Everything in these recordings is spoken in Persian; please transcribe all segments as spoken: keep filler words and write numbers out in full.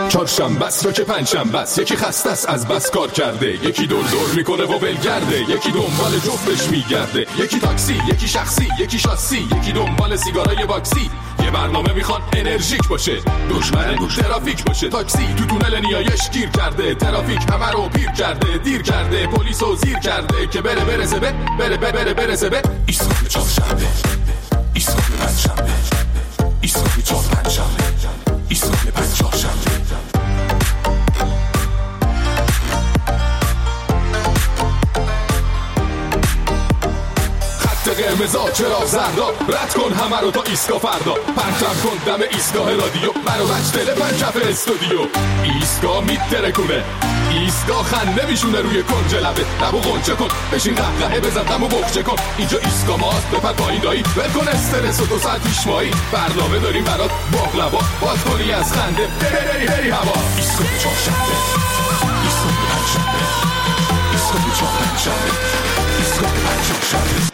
چهارشنبه است یا که پنجشنبه است، یکی خسته است از بس کار کرده، یکی دور دور میکنه و ولگرده، یکی دنبال جفتش میگرده، یکی تاکسی، یکی شخصی، یکی شاسی، یکی دنبال سیگارای باکسی. یه برنامه میخواد انرژیک باشه، دشمن ترافیک باشه. تاکسی تو تونل نیایش گیر کرده، ترافیک همه رو پیر کرده، دیر کرده، پلیسو زیر کرده که بره برسه به بره بره بره برسه به ایستگاه چهارشنبه، ایستگاه پنجشنبه، ایستگاه چهار پنجشنبه، ایستگاه پنجشنبه. قرمزا چرا زردا، رد کن همه رو تا ایستگاه فردا، پرچم کن دم ایستگاه رادیو، منو بچتله پنجف استودیو. ایستگاه میترکونه، ایستگاه خنده میشونه روی کنج لبه، لبو غنچه کن، بشین قهقهه بزن دمو بخچه کن. اینجا ایستگاه ماست، بپر پایین دایی، ول کن استرس و دو ساعت پیش مایی، برنامه داریم برات باقلوا، باز کنی از خنده بری بری هوا. ایستگاه چهارشنبه، ایستگاه پنجشنبه، ایستگاه چهار پنجشنبه، ایستگاه پنجشنبه.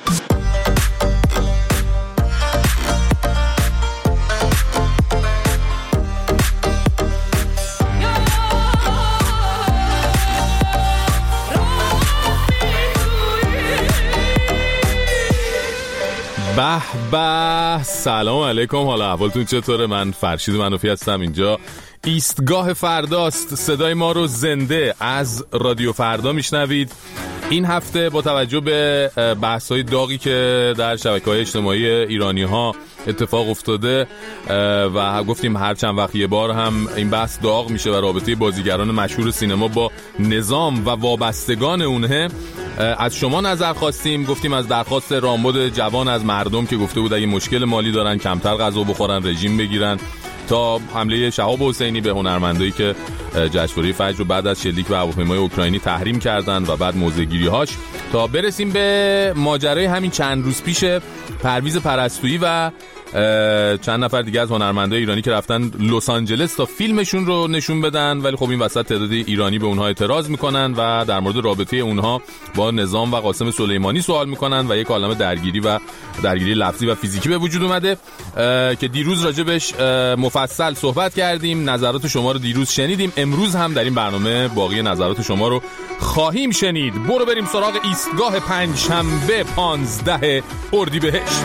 به به، سلام علیکم، حالا احوالتون چطوره؟ من فرشید منوفی هستم، اینجا ایستگاه فرداست. صدای ما رو زنده از رادیو فردا میشنوید. این هفته با توجه به بحث‌های داغی که در شبکه‌های اجتماعی ایرانی‌ها اتفاق افتاده و گفتیم هر چند وقت یه بار هم این بحث داغ میشه و رابطه بازیگران مشهور سینما با نظام و وابستگان اونه، از شما نظر خواستیم. گفتیم از درخواست رامبد جوان از مردم که گفته بود اگه مشکل مالی دارن کمتر غذا بخورن، رژیم بگیرن، تا حمله شهاب حسینی به هنرمندایی که جشنواره فجر رو بعد از شلیک به هواپیمای اوکراینی تحریم کردن و بعد موضع‌گیری‌هاش، تا برسیم به ماجرای همین چند روز پیش پرویز پرستویی و چند نفر دیگه از هنرمندای ایرانی که رفتن لس آنجلس تا فیلمشون رو نشون بدن، ولی خب این وسط تعداد ایرانی به اونها اعتراض میکنن و در مورد رابطه اونها با نظام و قاسم سلیمانی سوال میکنن و یک عالمه درگیری و درگیری لفظی و فیزیکی به وجود اومده که دیروز راجبش مفصل صحبت کردیم. نظرات شما رو دیروز شنیدیم، امروز هم در این برنامه باقی نظرات شما رو خواهیم شنید. برو بریم سراغ ایستگاه پنجشنبه پانزده اردیبهشت.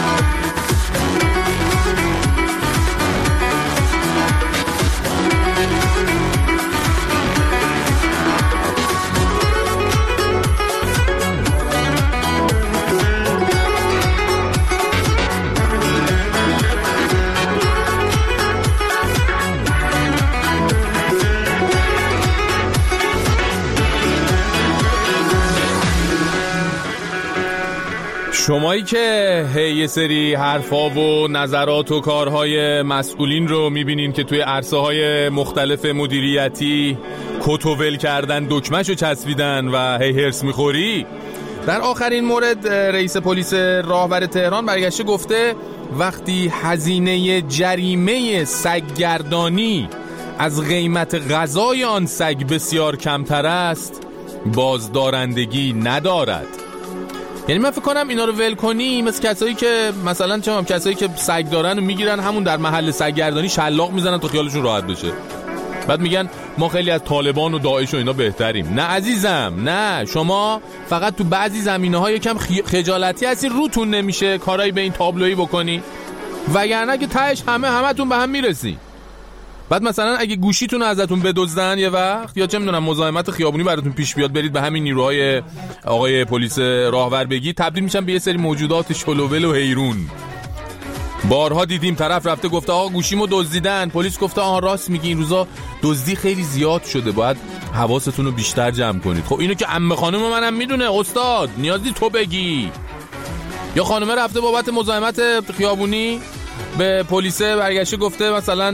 شمایی که هی یه سری حرفا و نظرات و کارهای مسئولین رو میبینین که توی عرصه های مختلف مدیریتی کتوول کردن، دکمه‌شو چسبیدن و هی هرس میخوری، در آخرین مورد رئیس پلیس راهور تهران برگشته گفته وقتی هزینه جریمه سگگردانی از قیمت غذای آن سگ بسیار کمتر است، بازدارندگی ندارد. یعنی من فکر کنم اینا رو ول کنی مثل کسایی که مثلا چه هم کسایی که سگ دارن و میگیرن همون در محل سگگردانی شلاق میزنن تا خیالشون راحت بشه، بعد میگن ما خیلی از طالبان و داعش و اینا بهتریم. نه عزیزم، نه، شما فقط تو بعضی زمینه‌ها یکم خجالتی هستی، روتون نمیشه کارایی به این تابلویی بکنی، وگرنه که تهش همه همتون به هم میرسی. بعد مثلا اگه گوشیتون رو ازتون بدزدن یه وقت، یا چه میدونم مزاحمت خیابونی براتون پیش بیاد، برید به همین نیروهای آقای پلیس راهور بگید، تبدیل میشن به یه سری موجودات شلوول و حیرون. بارها دیدیم طرف رفته گفته آقا گوشیمو دزدیدن، پلیس گفته آها راست میگی، این روزا دزدی خیلی زیاد شده، باید حواستون رو بیشتر جمع کنید. خب اینو که عمه خانم منم میدونه استاد، نیازی تو بگی. یا خانمه رفته بابت مزاحمت خیابونی به پلیس برگشته گفته مثلا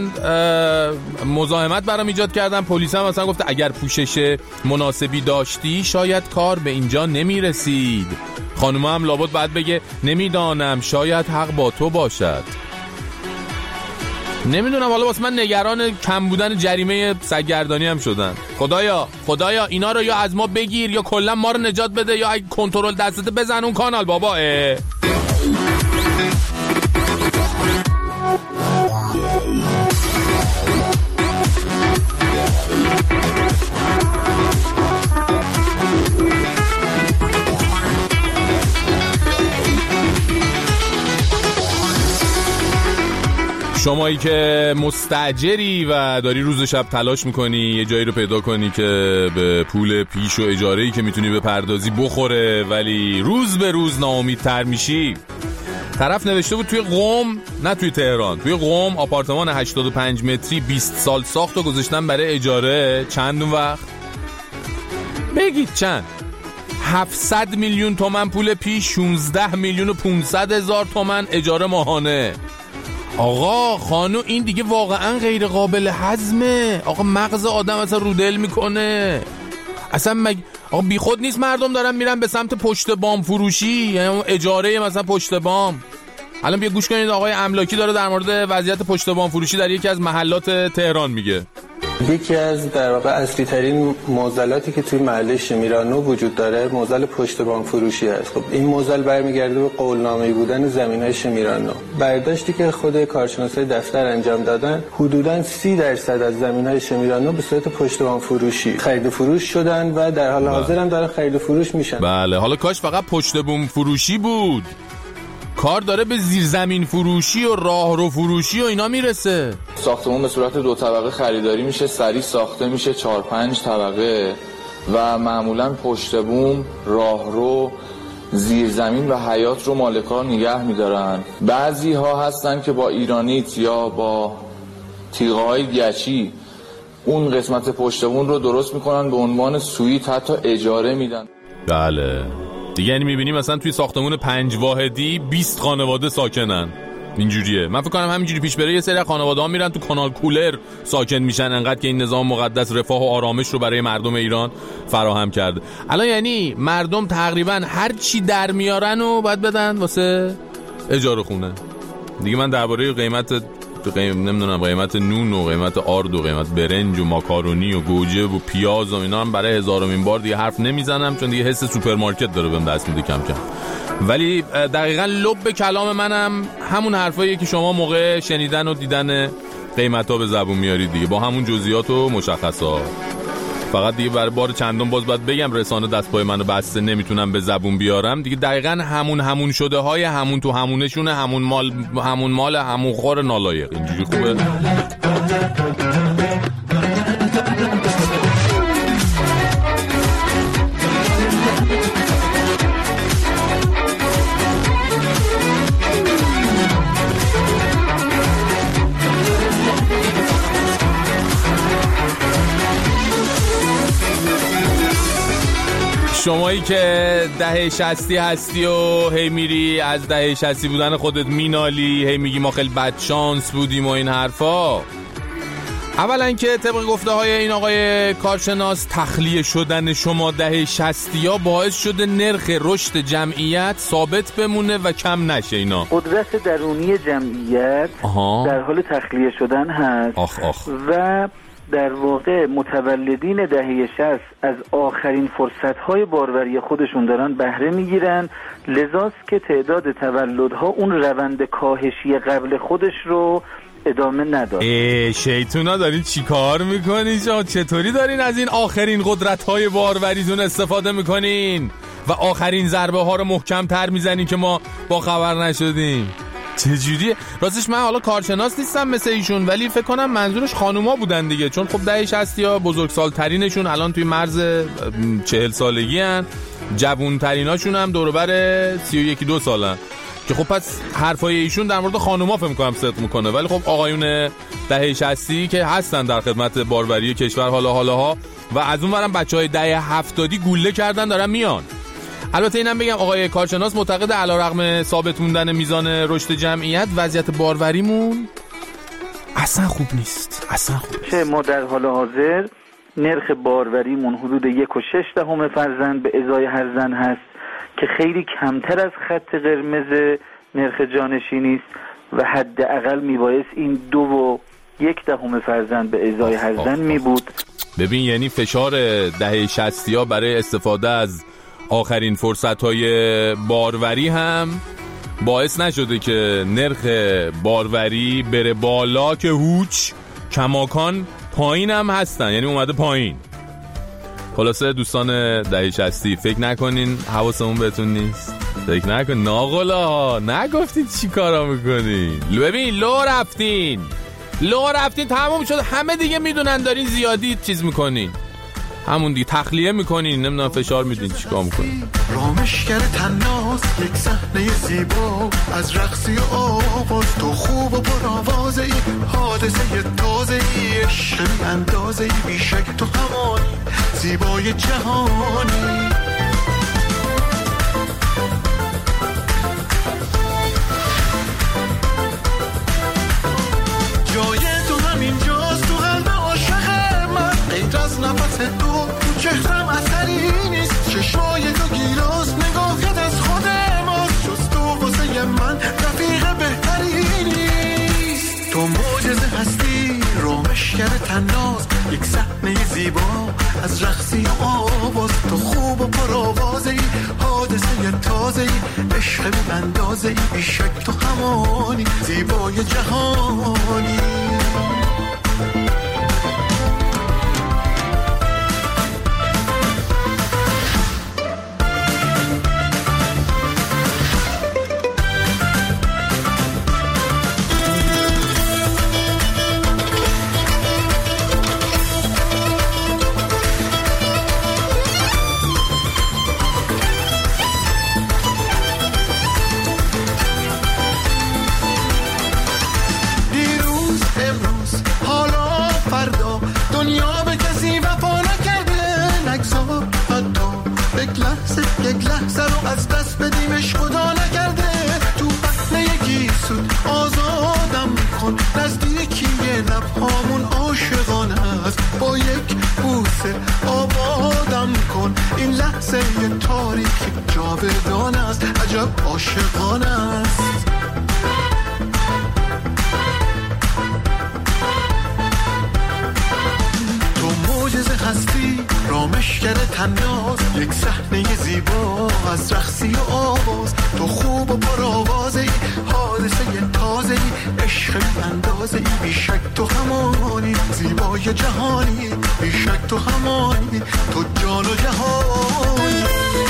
مزاحمت برام ایجاد کردن، پلیس هم مثلا گفته اگر پوشش مناسبی داشتی شاید کار به اینجا نمیرسید. خانم هم لابد بعد بگه نمیدانم شاید حق با تو باشد. نمیدونم، حالا واسه من نگران کم بودن جریمه سگگردانی هم شدن. خدایا خدایا اینا رو یا از ما بگیر یا کلا ما رو نجات بده، یا اگه کنترل دستت بزن اون کانال بابا. اه. شمایی که مستاجری و داری روز شب تلاش میکنی یه جایی رو پیدا کنی که به پول پیش و اجاره‌ای که میتونی بپردازی بخوره، ولی روز به روز ناامیدتر میشی. طرف نوشته بود توی قم، نه توی تهران، توی قم آپارتمان هشتاد و پنج متری بیست سال ساخت و گذاشتن برای اجاره. چند اون وقت؟ بگید چند؟ هفتصد میلیون تومن پول پیش، شانزده میلیون و پانصد هزار تومن اجاره ماهانه. آقا خانو این دیگه واقعا غیر قابل هضمه. آقا مغز آدم اصلا رودل میکنه اصلا. مگ... آقا بی خود نیست مردم دارن میرن به سمت پشت بام فروشی، یعنی اجاره مثلا پشت بام. الان بیا گوش کنید آقای املاکی داره در مورد وضعیت پشت بام فروشی در یکی از محلات تهران میگه. یکی از در واقع اصلی ترین معضلاتی که توی محله شمیرانو وجود داره معضل پشت بام فروشی است. خب این معضل برمیگرده به قولنامه‌ای بودن زمین‌های شمیرانو. برداشتی که خود کارشناسای دفتر انجام دادن، حدوداً سی درصد از زمین‌های شمیرانو به صورت پشت بام فروشی خرید و فروش شدن و در حال حاضر هم دارن خرید و فروش میشن. بله، حالا کاش فقط پشت بام فروشی بود. کار داره به زیرزمین فروشی و راهرو فروشی و اینا میرسه. ساختمون به صورت دو طبقه خریداری میشه، سریع ساخته میشه چهار پنج طبقه و معمولا پشت بوم، راهرو، زیرزمین و حیاط رو مالکان نگه میدارن. بعضی ها هستن که با ایرانیت یا با تیغه های گچی اون قسمت پشت بوم رو درست میکنن به عنوان سویت، حتی اجاره میدن. بله دیگه، یعنی میبینی مثلا توی ساختمون پنج واحدی بیست خانواده ساکنن. اینجوریه. من فکر کنم همینجوری پیش بره یه سری خانواده ها میرن تو کانال کولر ساکن میشن، انقدر که این نظام مقدس رفاه و آرامش رو برای مردم ایران فراهم کرده. الان یعنی مردم تقریبا هر چی در میارن و باید بدن واسه اجاره خونه. دیگه من درباره قیمت قیم نمیدونم قیمت نون و قیمت آرد و قیمت برنج و ماکارونی و گوجه و پیاز و اینا هم برای هزارمین بار دیگه حرف نمیزنم، چون دیگه حس سوپرمارکت داره بهم دست میده کم کم. ولی دقیقاً لب کلام منم همون حرفاییه که شما موقع شنیدن و دیدن قیمتا به زبون میارید دیگه، با همون جزئیات و مشخصات. فقط دیگه برای بار چندم باز باید بگم رسانه دست پای منو بسته، نمیتونم به زبون بیارم دیگه. دقیقاً همون همون شده های همون تو همونشونه، همون مال همون مال همون خور نالایق. اینجوری خوبه. شمایی که دهه شصتی هستی و هی میری از دهه شصتی بودن خودت مینالی، هی میگی ما خیلی بدشانس بودیم و این حرفا. اولا که طبق گفته های این آقای کارشناس، تخلیه شدن شما دهه شصتی ها باعث شده نرخ رشد جمعیت ثابت بمونه و کم نشه. اینا قدرت درونی جمعیت آها. در حال تخلیه شدن هست. آخ آخ. و در واقع متولدین دهه شصت از آخرین فرصت‌های باروری خودشون دارن بهره میگیرن، لذاست که تعداد تولدها اون روند کاهشی قبل خودش رو ادامه نداره. ای شیطونا دارین چی کار میکنین؟ چطوری دارین از این آخرین قدرت‌های باروریتون استفاده میکنین و آخرین ضربه ها رو محکم تر میزنین که ما با خبر نشدیم؟ چجوریه؟ راستش من حالا کارشناس نیستم مثل ایشون، ولی فکر کنم منظورش خانوما بودن دیگه، چون خب دهه شصتی ها بزرگسال ترینشون الان توی مرز چهل سالگی هن، جوون تریناشون هم دور و بر سی و یکی دو سالن، که خب پس حرفای ایشون در مورد خانوما فکر می‌کنم صدق میکنه. ولی خب آقایون دهه شصتی که هستن در خدمت باروری کشور حالا حالاها، و از اون ورم بچهای دهه هفتادی گوله کردن دارن میان. البته اینم بگم آقای کارشناس معتقد علیرغم ثابت موندن میزان رشد جمعیت، وضعیت باروریمون اصلا خوب نیست. اصلا خوب نیست. چه ما در حال حاضر نرخ باروریمون حدود یک و شش دهم فرزند به ازای هر زن هست که خیلی کمتر از خط قرمز نرخ جانشینی است و حداقل میبایست این دو و یک دهم فرزند به ازای هر زن می بود. ببین یعنی فشار دهه شصتی ها برای استفاده از آخرین فرصت‌های باروری هم باعث نشده که نرخ باروری بره بالا، که هوچ کماکان پایین هم هستن، یعنی اومده پایین. خلاصه دوستان دهه شصتی فکر نکنین حواسمون بهتون نیست. فکر نکن ناقلا، نگفتید چی کارا میکنین. ببین لو رفتین لو رفتین تموم شد، همه دیگه میدونن دارین زیادی چیز میکنین، همون دیگه تخلیه میکنین، نمیدونم فشار میدین، چیکار میکنین. رامشگر تناس یک صحنه زیبا از رقصی و آواز، تو خوب و پرآوازه ای، حادثه تازه ای، عشق بی اندازه ای، بیشک تو همانی زیبای جهانی. جای تو همین جاست تو قلب عاشق من، غیر از نفس تو تو چهرم اثری نیست، چشمای تو گیلاس نگاهت از خود ماست، جز تو واسه من رفیق بهتری نیست. تو معجزه هستی رامشگر تناس، یک صحنه زیبا از رقصی و آواز، تو خوب و پرآوازه ای، حادثه تازه ای، عشق بی اندازه ای، بیشک تو همانی زیبای جهانی. یک لحظه رو از دست بدیمش خدا نکرده، تو بطن یکی سود آزادم میکن، نزدیکی لبهامون عاشقانه است، با یک بوسه آبادم کن، این لحظه یه تاریخی جاودانه است، عجب عاشقانه است. هستی رامشگر تناس، یک صحنه زیبا از رقصی و آواز، تو خوب و پرآوازه ای، حادثه تازه ای، عشق بی اندازه ای، بیشک تو همانی زیبای جهانی، بیشک تو همانی تو جان و جهانی.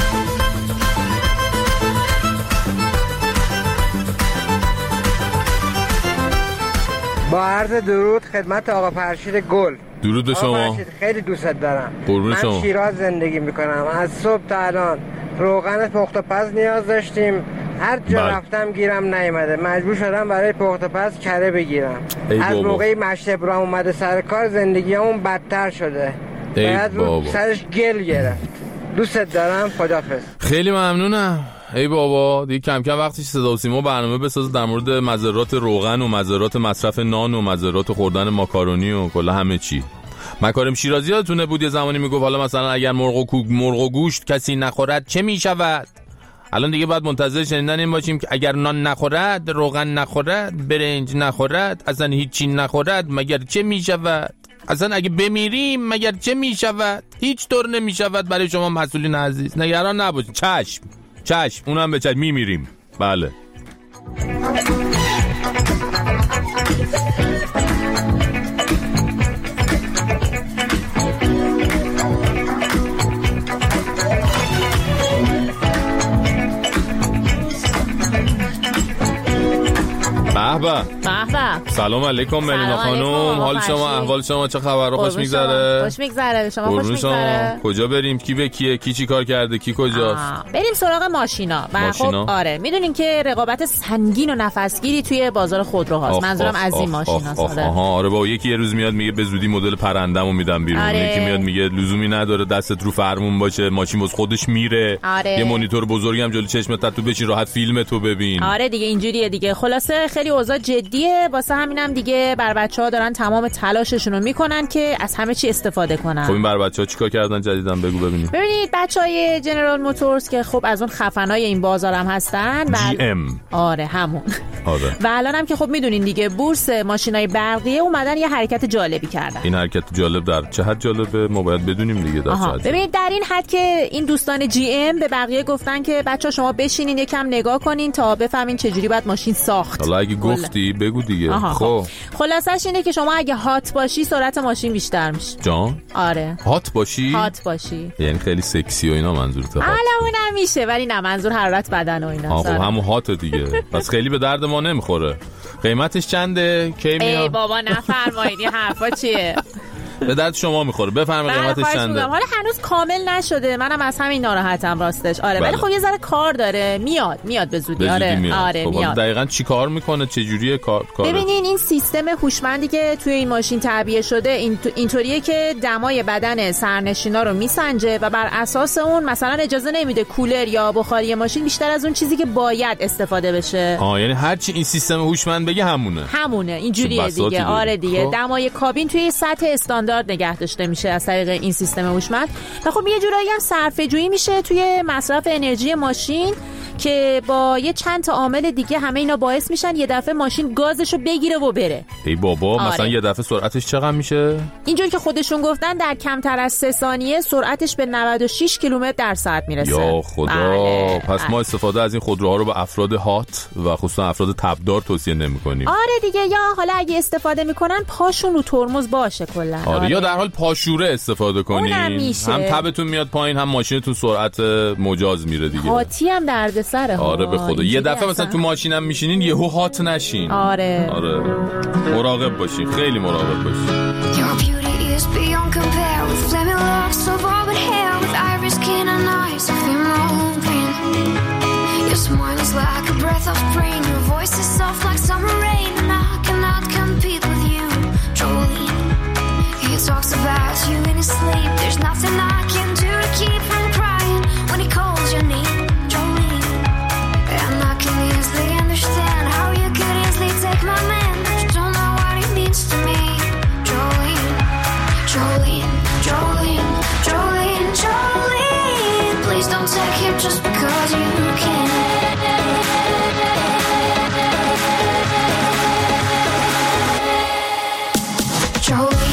با عرض درود خدمت آقا فرشید گل. درود به شما. خیلی دوستت دارم. من شما. شیراز زندگی میکنم. از صبح تا الان روغن پخت و پز نیاز داشتیم، هر جا بل. رفتم گیرم نیومده، مجبور شدم برای پخت و پز کره بگیرم. از موقعی مشت ابراهیم اومده سر کار زندگیمون بدتر شده، باید رو سرش گل گرفت. دوستت دارم، خداحافظ. خیلی ممنونم. ای بابا دیگه کم کم وقتی صدا و سیما برنامه بسازه در مورد مضرات روغن و مضرات مصرف نان و مضرات خوردن ماکارونی و کلا همه چی. مکارم شیرازی یادتونه بود یه زمانی میگفت حالا مثلا اگر مرغ و کوک مرغ و گوشت کسی نخورد چه میشود؟ الان دیگه باید منتظر شنیدن این باشیم که اگر نان نخورد، روغن نخورد، برنج نخورد، اصلا هیچی نخورد مگر چه میشود؟ اصلا اگه بمیریم مگر چه میشود؟ هیچ طور نمیشود برای شما مسئولین عزیز. نگران نباشید. چشم چشم اونم به چشم میمیریم. بله. به به. سلام علیکم ملینا خانم، حال شما، احوال شما چه خبره؟ خوش میگذره؟ خوش میگذره. شما خوش میگذره؟ کجا بریم؟ کی به کیه؟ کی چی کار کرده؟ کی کجاست؟ بریم سراغ ماشینا. و خب آره میدونین که رقابت سنگین و نفسگیری توی بازار خودروهاست. منظورم از این ماشیناست. آها آره با یکی یه روز میاد میگه به زودی مدل پرندمو میدم بیرون. آره. یکی میاد میگه لزومی نداره دستت رو فرمون باشه، ماشین واسه خودش میره. آره. یه مانیتور بزرگم جلوی چشمت تو بچین راحت فیلم تو ببین. آره دیگه اینجوریه دیگه. خلاصه خیلی اوضاع جدیه، واسه همینم دیگه بر بچه‌ها دارن تمام تلاششون رو میکنن که از همه چی استفاده کنن. خب این بر بچه‌ها چیکار کردن جدیدن بگو ببینیم. ببینید بچهای جنرال موتورز که خب از اون خفنای این بازارم هستن، جی ام. آره همون. آره. و الانم که خب میدونین دیگه بورس ماشینای برقیه اومدن یه حرکت جالبی کردن. این حرکت جالب در چه حد جالبه؟ ما باید بدونیم دیگه در چه حد. ببینید در این حد که این دوستان جی ام به بقیه گفتن که بچه‌ها شما بشینین یکم نگاه کنین تا بفهمین چه جوری باید ماشین ساخت. حالا اگه گفتی بگو دیگه. دیگه. خب خلاصش اینه که شما اگه هات باشی سرعت ماشین بیشتر میشه. جان؟ آره. هات باشی؟ هات باشی. یعنی خیلی سکسی و اینا منظورته؟ حالا اونم میشه ولی نه منظور حرارت بدن و اینا. آخه همون هات دیگه. پس خیلی به درد ما نمیخوره. قیمتش چنده؟ کی میاد؟ ای بابا نفرمایید این حرفا چیه؟ به درد شما میخوره. بفرمایید قیمتش چنده؟ حالا هنوز کامل نشده. منم از همین ناراحتم راستش. آره بله. ولی خب یه ذره کار داره. میاد میاد به زودی. آره میاد. آره خب میاد. دقیقاً چی کار میکنه؟ چه جوریه کار کاره؟ ببینین این سیستم هوشمندی که توی این ماشین تعبیه شده این اینطوریه که دمای بدن سرنشینا رو میسنجه و بر اساس اون مثلا اجازه نمیده کولر یا بخاری ماشین بیشتر از اون چیزی که باید استفاده بشه. آه یعنی هر چی این سیستم هوشمند بگه همونه. همونه. اینجوریه دیگه. آره دیگه. خب. دمای کابین توی سطح استاندارد نگه داشته میشه از طریق این سیستم هوشمند و خب یه جورایی هم صرفه‌جویی میشه توی مصرف انرژی ماشین که با یه چند تا عامل دیگه همه اینا باعث میشن یه دفعه ماشین گازشو بگیره و بره. ای بابا آره. مثلا یه دفعه سرعتش چقدر میشه؟ اینجوری که خودشون گفتن در کمتر از سه ثانیه سرعتش به نود و شش کیلومتر در ساعت میرسه. یا خدا. بله. پس ما استفاده از این خودروها رو به افراد هات و خصوصا افراد تبدار توصیه نمی‌کنیم. آره دیگه. یا حالا اگه استفاده میکنن پاشون رو ترمز باشه کلا. آره. آره یا در حال پاشوره استفاده کنین. هم تبتون میاد پایین هم ماشینتون سرعت مجاز میره دیگه. هاتی هم دردسره. آره به خدا. یه دفعه مثلا تو ماشینم میشینین یهو هات نشین. آره. آره. مراقب باشین. خیلی مراقب باشین. Talks about you in his sleep. There's nothing I can do to keep from crying when he calls your name, Jolene. And I can easily understand how you could easily take my man, but you don't know what he means to me, Jolene, Jolene, Jolene, Jolene, Jolene. Please don't take him just because you can. Jolene.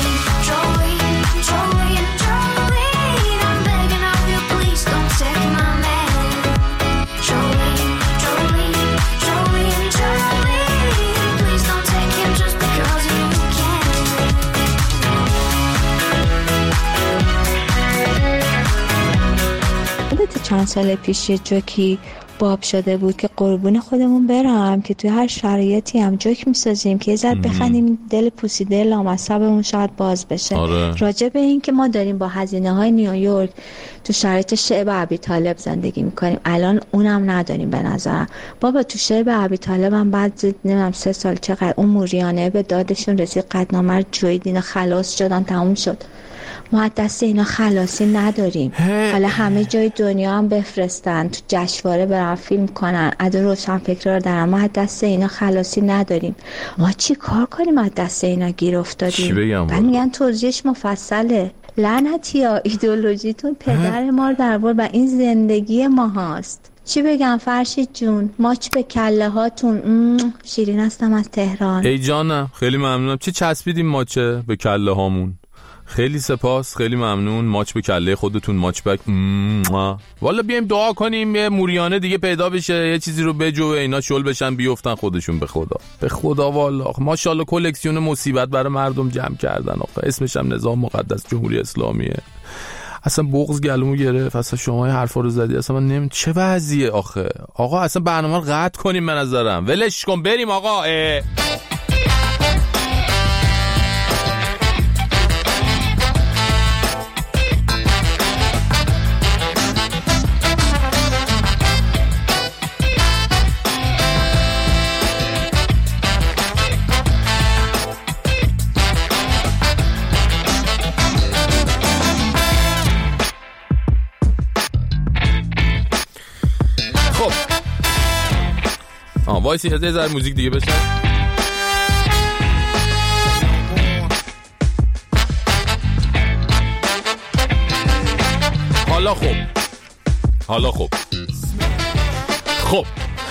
چند سال پیش یه جوکی باب شده بود که قربون خودمون برم که توی هر شرایطی هم جوک میسازیم که یه ذره بخندیم دل پوسیده لامصبمون شاید باز بشه. آره. راجع به این که ما داریم با هزینه های نیویورک تو شرایط شعب ابی طالب زندگی میکنیم الان اونم نداریم به نظرم. بابا تو شعب ابی طالب هم بعد نمیدونم سه سال چقدر اون موریانه به دادشون رسید قطعنامه رو جویدین خلاص شدن تموم شد. ما دست اینا خلاصی نداریم. حالا همه جای دنیا هم بفرستن تو جشنواره برن فیلم کنن ادا روشن فکر رو دارن. ما دست اینا خلاصی نداریم. ما چی کار کنیم از دست اینا گیر افتادیم؟ بعد میگن توضیحش مفصله. لعنتی ها ایدئولوژیتون پدر ما رو در بر و این زندگی ما هاست. چی بگم فرشید جون؟ ماچ به کله هاتون. شیرین هستم از تهران. ای جانم خیلی ممنونم. چه چسبیدیم ماچه به کله هامون. خیلی سپاس. خیلی ممنون. ماچ به کله خودتون. ماچ بک. والا بیایم دعا کنیم یه موریانه دیگه پیدا بشه یه چیزی رو بجو اینا شل بشن بیفتن خودشون. به خدا به خدا والا ماشاءالله کلکسیون مصیبت برای مردم جمع کردن. آخه اسمش هم نظام مقدس جمهوری اسلامیه. اصلا بغض گلومو گرفت. اصلا شما این حرفا رو زدی. اصلا من نمی چه وضعیه آخه. آقا اصلا برنامه رو قطع کنیم به نظرم. ولش کن بریم آقا. اه. وایسی یه ذره موزیک دیگه بشه. حالا خوب حالا خوب خب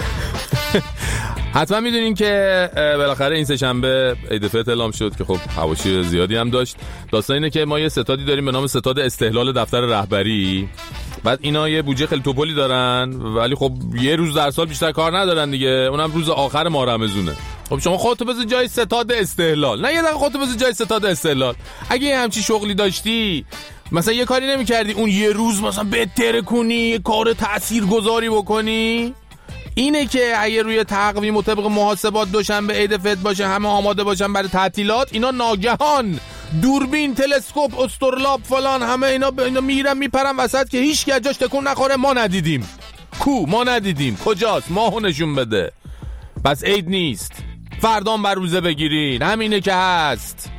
حتما میدونین که بالاخره این سه شنبه عید فطر اعلام شد که خب حواشی زیادی هم داشت. داستان اینه که ما یه ستادی داریم به نام ستاد استحلال دفتر رهبری. بعد اینا یه بودجه خیلی توپلی دارن ولی خب یه روز در سال بیشتر کار ندارن دیگه. اونم روز آخر ماه رمضونه. خب شما خودتو بذار جای ستاد استقلال، نه یه دقیقه خودتو بذار جای ستاد استقلال. اگه یه همچی شغلی داشتی، مثلا یه کاری نمی‌کردی اون یه روز مثلا بهتر کنی، یه کار تاثیرگذاری بکنی؟ اینه که اگه روی تقویم و طبق محاسبات دوشنبه عید فطر باشه، همه آماده باشن برای تعطیلات، اینا ناگهان دوربین، تلسکوپ، استرلاب فلان همه اینا, اینا میرن میپرن وسط که هیچ کی جاش تکون نخوره. ما ندیدیم. کو ما ندیدیم؟ کجاست؟ ماهو نشون بده. پس عید نیست، فردان بر روزه بگیرین، همینه که هست.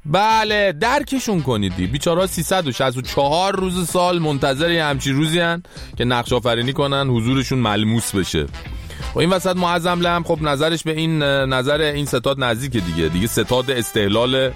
بله درکشون کنیدی. بیچاره‌ها سیصد و شصت و چهار روز سال منتظر یه همچی روزی هن که نقش آفرینی کنن، حضورشون ملموس بشه. و این وسط معظم لم خب نظرش به این نظر این ستاد نزدیکه دیگه. دیگه ستاد استقلال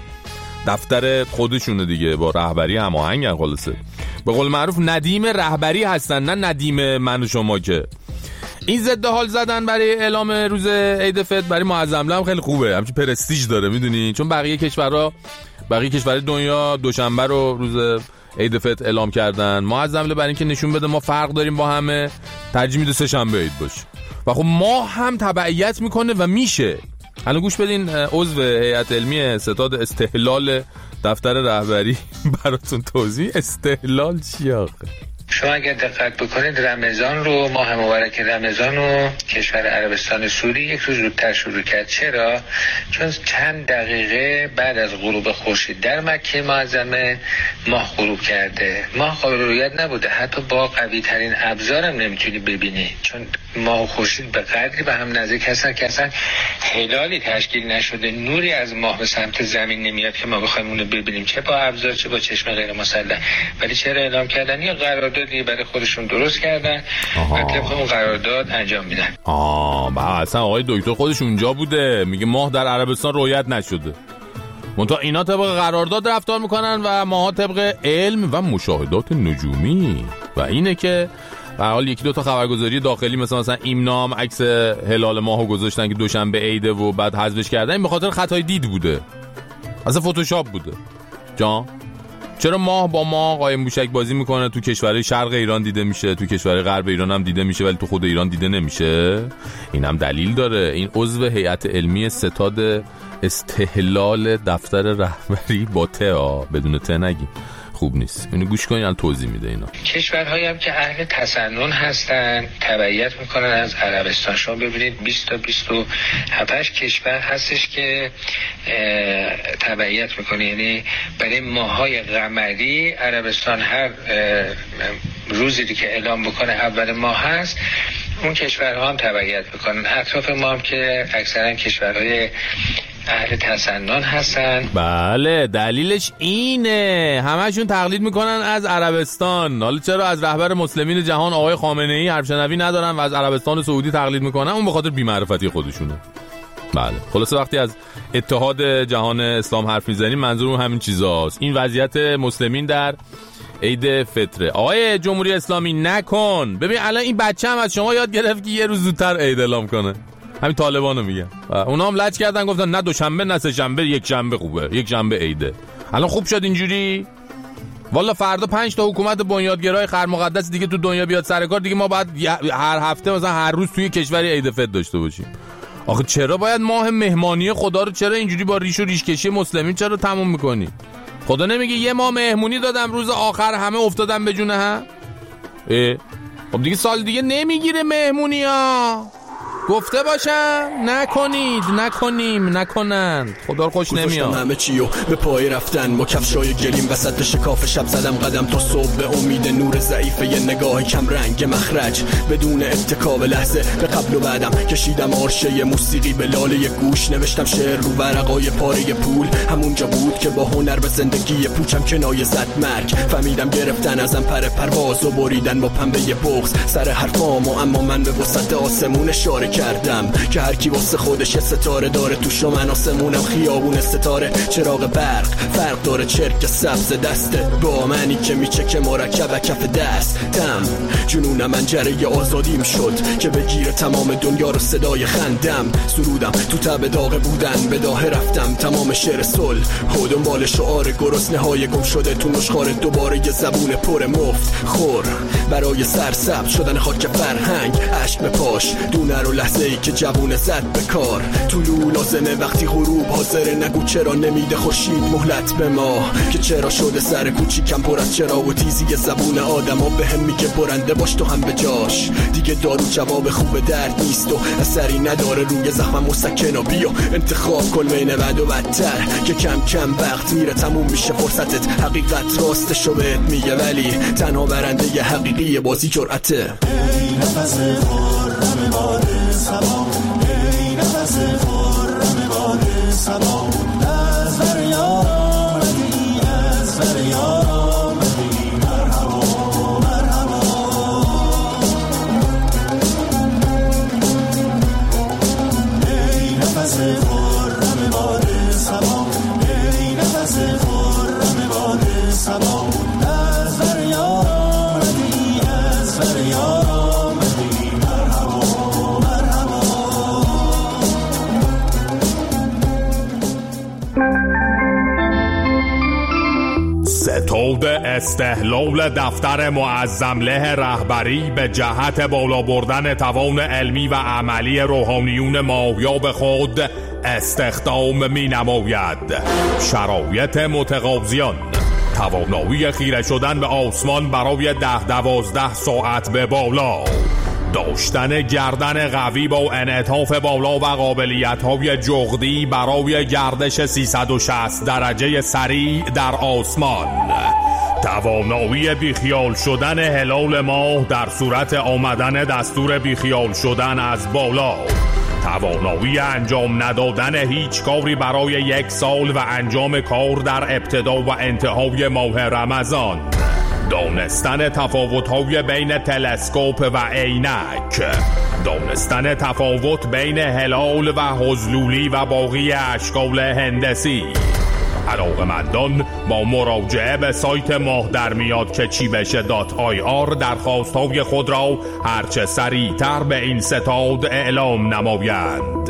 دفتر خودشونه دیگه، با رهبری هماهنگن. خلاصه به قول معروف ندیم رهبری هستن، نه ندیم من و شما. که این ضد حال زدن برای اعلام روز عید فطر برای معظم لم خیلی خوبه، همچین پرستیژ داره میدونی، چون بقیه کشورها بقیه کشور دنیا دوشنبه رو روز عید فطر اعلام کردن. معظم لم برای اینکه نشون بده ما فرق داریم با همه، ترجیح میده سه شنبه عید باشه. و خب ما هم تبعیت میکنه و میشه. الان گوش بدین عضو هیئت علمی ستاد استقلال دفتر رهبری براتون توضیح استقلال چیه آخه. شما اگر دقت بکنید رمضان رو، ماه مبارک رمضان رو کشور عربستان سعودی یک روز زودتر شروع کرد. چرا؟ چون چند دقیقه بعد از غروب خورشید در مکه معظمه ماه غروب کرده. ماه قابل رؤیت نبوده، حتی با قوی ترین ابزار هم نمیتونی ببینی، چون ماه و خورشید به قدری به هم نزدیک هستن که اصلا هلالی تشکیل نشده، نوری از ماه به سمت زمین نمیاد که ما بخوایم اونو ببینیم، چه با ابزار چه با چشم غیر مسلح. ولی چرا اعلام کردن؟ یه قراردادی برای خودشون درست کردن و طبق اون قرارداد انجام میدن. آه با اصلا آقای دکتر خودش اونجا بوده، میگه ماه در عربستان رؤیت نشده، منتها اینا طبق قرارداد رفتار میکنن و ماها طبق علم و مشاهدات نجومی. و اینه که به حال یکی دو تا خبرگزاری داخلی مثلا مثلا ایمنا هم عکس هلال ماهو گذاشتن که دوشنبه عیده و بعد حذفش کردن. این به خاطر خطای دید بوده، اصلا فتوشاپ بوده. جان چرا ماه با ماه قایم موشک بازی میکنه؟ تو کشورهای شرق ایران دیده میشه، تو کشورهای غرب ایران هم دیده میشه، ولی تو خود ایران دیده نمیشه. این هم دلیل داره. این عضو هیئت علمی ستاد استقلال دفتر رهبری با ته، بدون ته نگیم خوب نیست. اینو گوش کنین، الان توضیح میده. اینا کشورهایی هم که اهل تسنن هستن تبعیت میکنن از عربستان. شما ببینید بیست تا بیست و هفت کشور هستش که تبعیت میکنه، یعنی برای ماهای قمری عربستان هر روزی که اعلام بکنه اول ماه هست، اون کشورها هم تبعیت میکنن. اطراف ما هم که اکثرا کشورهای اهل تسنن هستن. بله دلیلش اینه، همشون تقلید میکنن از عربستان. حالا چرا از رهبر مسلمین جهان آقای خامنه ای حرف شنوی ندارن و از عربستان سعودی تقلید میکنن؟ اون به خاطر بی‌معرفتی خودشونه. بله خلاصه وقتی از اتحاد جهان اسلام حرف میزنیم منظورم همین چیزاست. این وضعیت مسلمین در عید فطر. آقای جمهوری اسلامی نکن. ببین الان این بچه هم از شما یاد گرفت که یه روز زودتر عید اعلام کنه. همین طالبانو میگن. اونا هم لج کردن گفتن نه دوشنبه نه سه شنبه، یک شنبه خوبه، یک شنبه عیده. الان خوب شد اینجوری. والا فردا پنج تا حکومت بنیادگرای خر مقدس دیگه تو دنیا بیاد سر کار دیگه، ما باید هر هفته مثلا هر روز توی کشوری عید فطر داشته باشیم. آخه چرا باید ماه مهمانی خدا رو چرا اینجوری با ریش و ریشکشی مسلمین چرا تموم میکنی؟ خدا نمیگه یه ماه مهمونی دادم روز آخر همه افتادن به جونه ها؟ خب دیگه سال دیگه نمیگیره مهمونی ها. گفته باشم نکنید، نکنیم، نکنن، خدا رو خوش نمیاد. همه چیو به پای رفتن با کفشای گلیم وسط شکاف شب زدم قدم تا صبح به امید نور ضعیفه یه نگاه کم رنگ مخرج بدون اتکاب لحظه به قبل و بعدم کشیدم آرشه موسیقی به لاله گوش نوشتم شعر رو ورقای پاره پول همونجا بود که با هنر به زندگی پوچم کنایه زد مرگ فهمیدم گرفتن ازم پر پرواز و بریدن با پنبه بغض سر حرفامو اما من به وسط آسمون اشاره کردم که هر کی واسه خودش ستاره داره توش و من آسمونم خیابون ستاره چراغ برق فرق داره چرک سبز دسته با منی که میچکه مرکب کف دست دم جنون منجره آزادیم شد که بگیره تمام دنیا رو صدای خندم سرودم تو تب داغ بودن به داه رفتم تمام شعر صلح و دنبال شعار گرسنه های گم شده تو نشخوار دوباره یه زبون پر مفت خور برای سرسبز شدن خاک فرهنگ عشق به پاش دونه رو لحظه ای که جوونه زد به کار. طلوع لازمه وقتی غروب حاضره، نگو چرا نمیده خورشید مهلت به ما، که چرا شده سر کوچیکم پر از چرا و تیزی زبون آدما بهم میگه برنده باش تو هم به جاش. دیگه دارو جواب خوب درد نیست و اثری نداره روی زخمم مسکن و بیا انتخاب کن بین بد و بدتر، که کم کم وقت میره تموم میشه فرصتت. حقیقت راستشو بهت میگه ولی تنها برنده ی حقیقی بازی جرأته. ای نفس خرم باد صبا، ای نفس خرم باد صبا، از فریاد آمدی، از فریاد آمدی، مرحبا مرحبا. ای نفس خرم باد صبا، ای نفس خرم باد صبا، از فریاد آمدی، از فریاد آمدی، مرحبا مرحبا. ستود استحلال دفتر معظم له رهبری به جهت بالا بردن توان علمی و عملی روحانیون ماهیاب خود استخدام می نماید. شرایط متقاضیان: توانایی خیره شدن به آسمان برای ده دوازده ساعت به بالا، داشتن گردن قوی با انعطاف بالا و قابلیت‌های جغدی برای گردش سیصد و شصت درجه سریع در آسمان، توانایی بیخیال شدن هلال ماه در صورت آمدن دستور بیخیال شدن از بالا، توانایی انجام ندادن هیچ کاری برای یک سال و انجام کار در ابتدا و انتهای ماه رمضان، دانستن تفاوت‌های بین تلسکوپ و عینک، دانستن تفاوت بین هلال و حضلولی و باقی اشکال هندسی. علاقه‌مندان با مراجعه به سایت ماه در میاد که چی بشه دات آی آر درخواست‌های خود را هرچه سریعتر به این ستاد اعلام نمایند.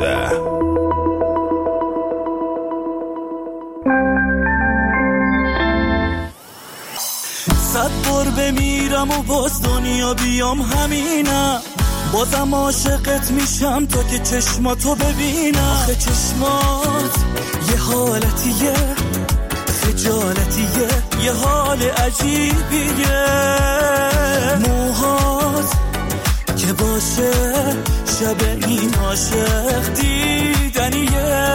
صد بار بمیرم و باز دنیا بیام همینم، بازم عاشقت میشم تا که چشماتو ببینم. آخه چشمات یه حالتیه، خجالتیه، یه حال عجیبیه. موهات که باشه شب این عاشق دیدنیه.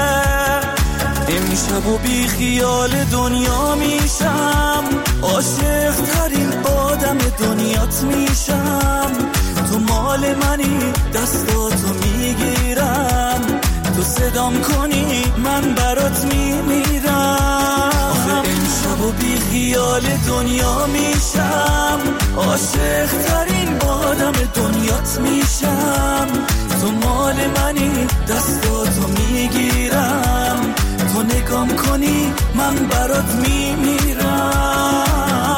امشب و بی خیال دنیا میشم، عاشق ترین آدم دنیات میشم. تو مال منی دستاتو میگیرم، تو صدام کنی من برات میمیرم. آخه امشب و بی خیال دنیا میشم، عاشق ترین آدم دنیات میشم. تو مال منی دستاتو میگیرم، تو نگام کنی من برات میمیرم.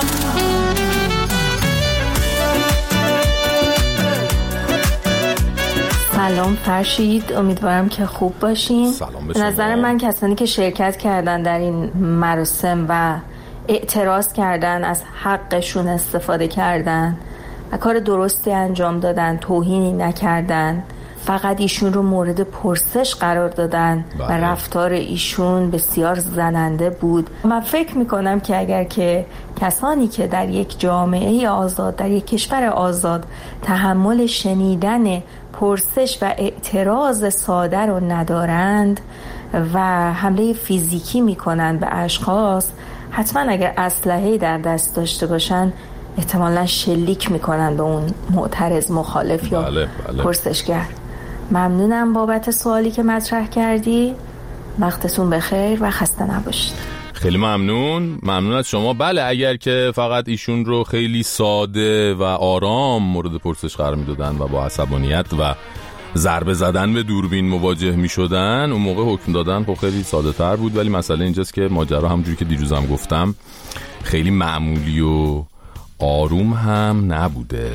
سلام فرشید، امیدوارم که خوب باشین. به نظر من کسانی که شرکت کردن در این مراسم و اعتراض کردن، از حقشون استفاده کردن و کار درستی انجام دادن، توهینی نکردن، فقط ایشون رو مورد پرسش قرار دادن بله. و رفتار ایشون بسیار زننده بود. من فکر میکنم که اگر که کسانی که در یک جامعه آزاد، در یک کشور آزاد تحمل شنیدن پرسش و اعتراض ساده رو ندارند و حمله فیزیکی میکنن به اشخاص، حتما اگر اسلحه‌ای در دست داشته باشن احتمالاً شلیک میکنن به اون معترض، مخالف یا بله، بله. پرسشگر. ممنونم بابت سوالی که مطرح کردی. وقتتون بخیر و خسته نباشید. خیلی ممنون. ممنون از شما. بله، اگر که فقط ایشون رو خیلی ساده و آرام مورد پرسش قرار میدادن و با عصبانیت و ضربه زدن به دوربین مواجه میشدن، اون موقع حکم دادن خب خیلی ساده تر بود. ولی مسئله اینجاست که ماجرا همونجوری که دیروزم گفتم خیلی معمولی و آروم هم نبوده.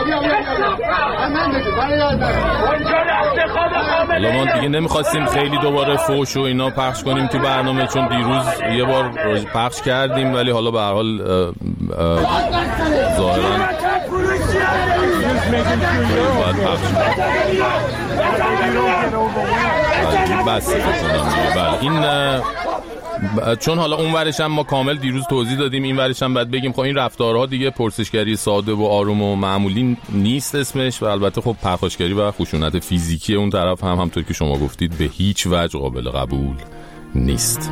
حالا ما دیگه نمیخواستیم خیلی دوباره فوش و اینا پخش کنیم تو برنامه، چون دیروز یه بار پخش کردیم، ولی حالا به هر حال ظاهرا باید پخش کنیم بس کنم. این چون حالا اون ورش هم ما کامل دیروز توضیح دادیم، این ورش هم باید بگیم خب این رفتارها دیگه پرسشگری ساده و آروم و معمولی نیست اسمش، و البته خب پرخاشگری و خشونت فیزیکی اون طرف هم همونطور که شما گفتید به هیچ وجه قابل قبول نیست.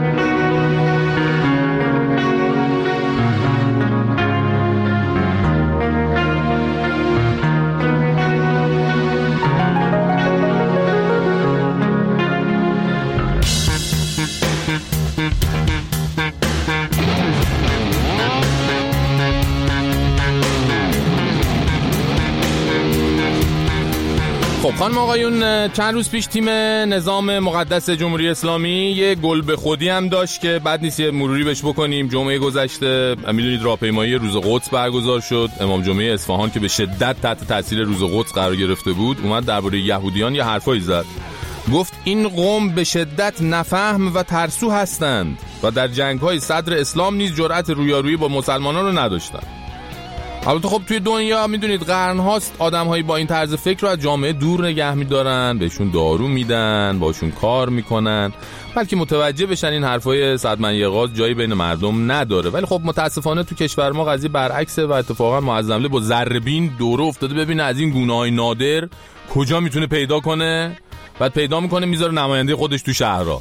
خانم آقایون، چند روز پیش تیم نظام مقدس جمهوری اسلامی یه گل به خودی هم داشت که بد نیست یه مروری بهش بکنیم. جمعه گذشته میدونید راهپیمایی روز قدس برگزار شد. امام جمعه اصفهان که به شدت تحت تاثیر روز قدس قرار گرفته بود اومد درباره یهودیان یه حرفایی زد. گفت این قوم به شدت نفهم و ترسو هستند و در جنگ‌های صدر اسلام نیز جرأت رویارویی با مسلمانان رو نداشتند. البته خب توی دنیا میدونید قرن هاست آدم‌هایی با این طرز فکر رو از جامعه دور نگه می‌دارن، بهشون دارو میدن، باشون کار میکنن، بلکه متوجه بشن این حرفای صدمن یغاز جایی بین مردم نداره. ولی خب متاسفانه تو کشور ما قضیه برعکسه و اتفاقا معظمله با ذره‌بین دوره افتاده ببینه از این گونه‌های نادر کجا میتونه پیدا کنه، بعد پیدا میکنه میذاره نماینده خودش تو شهرها.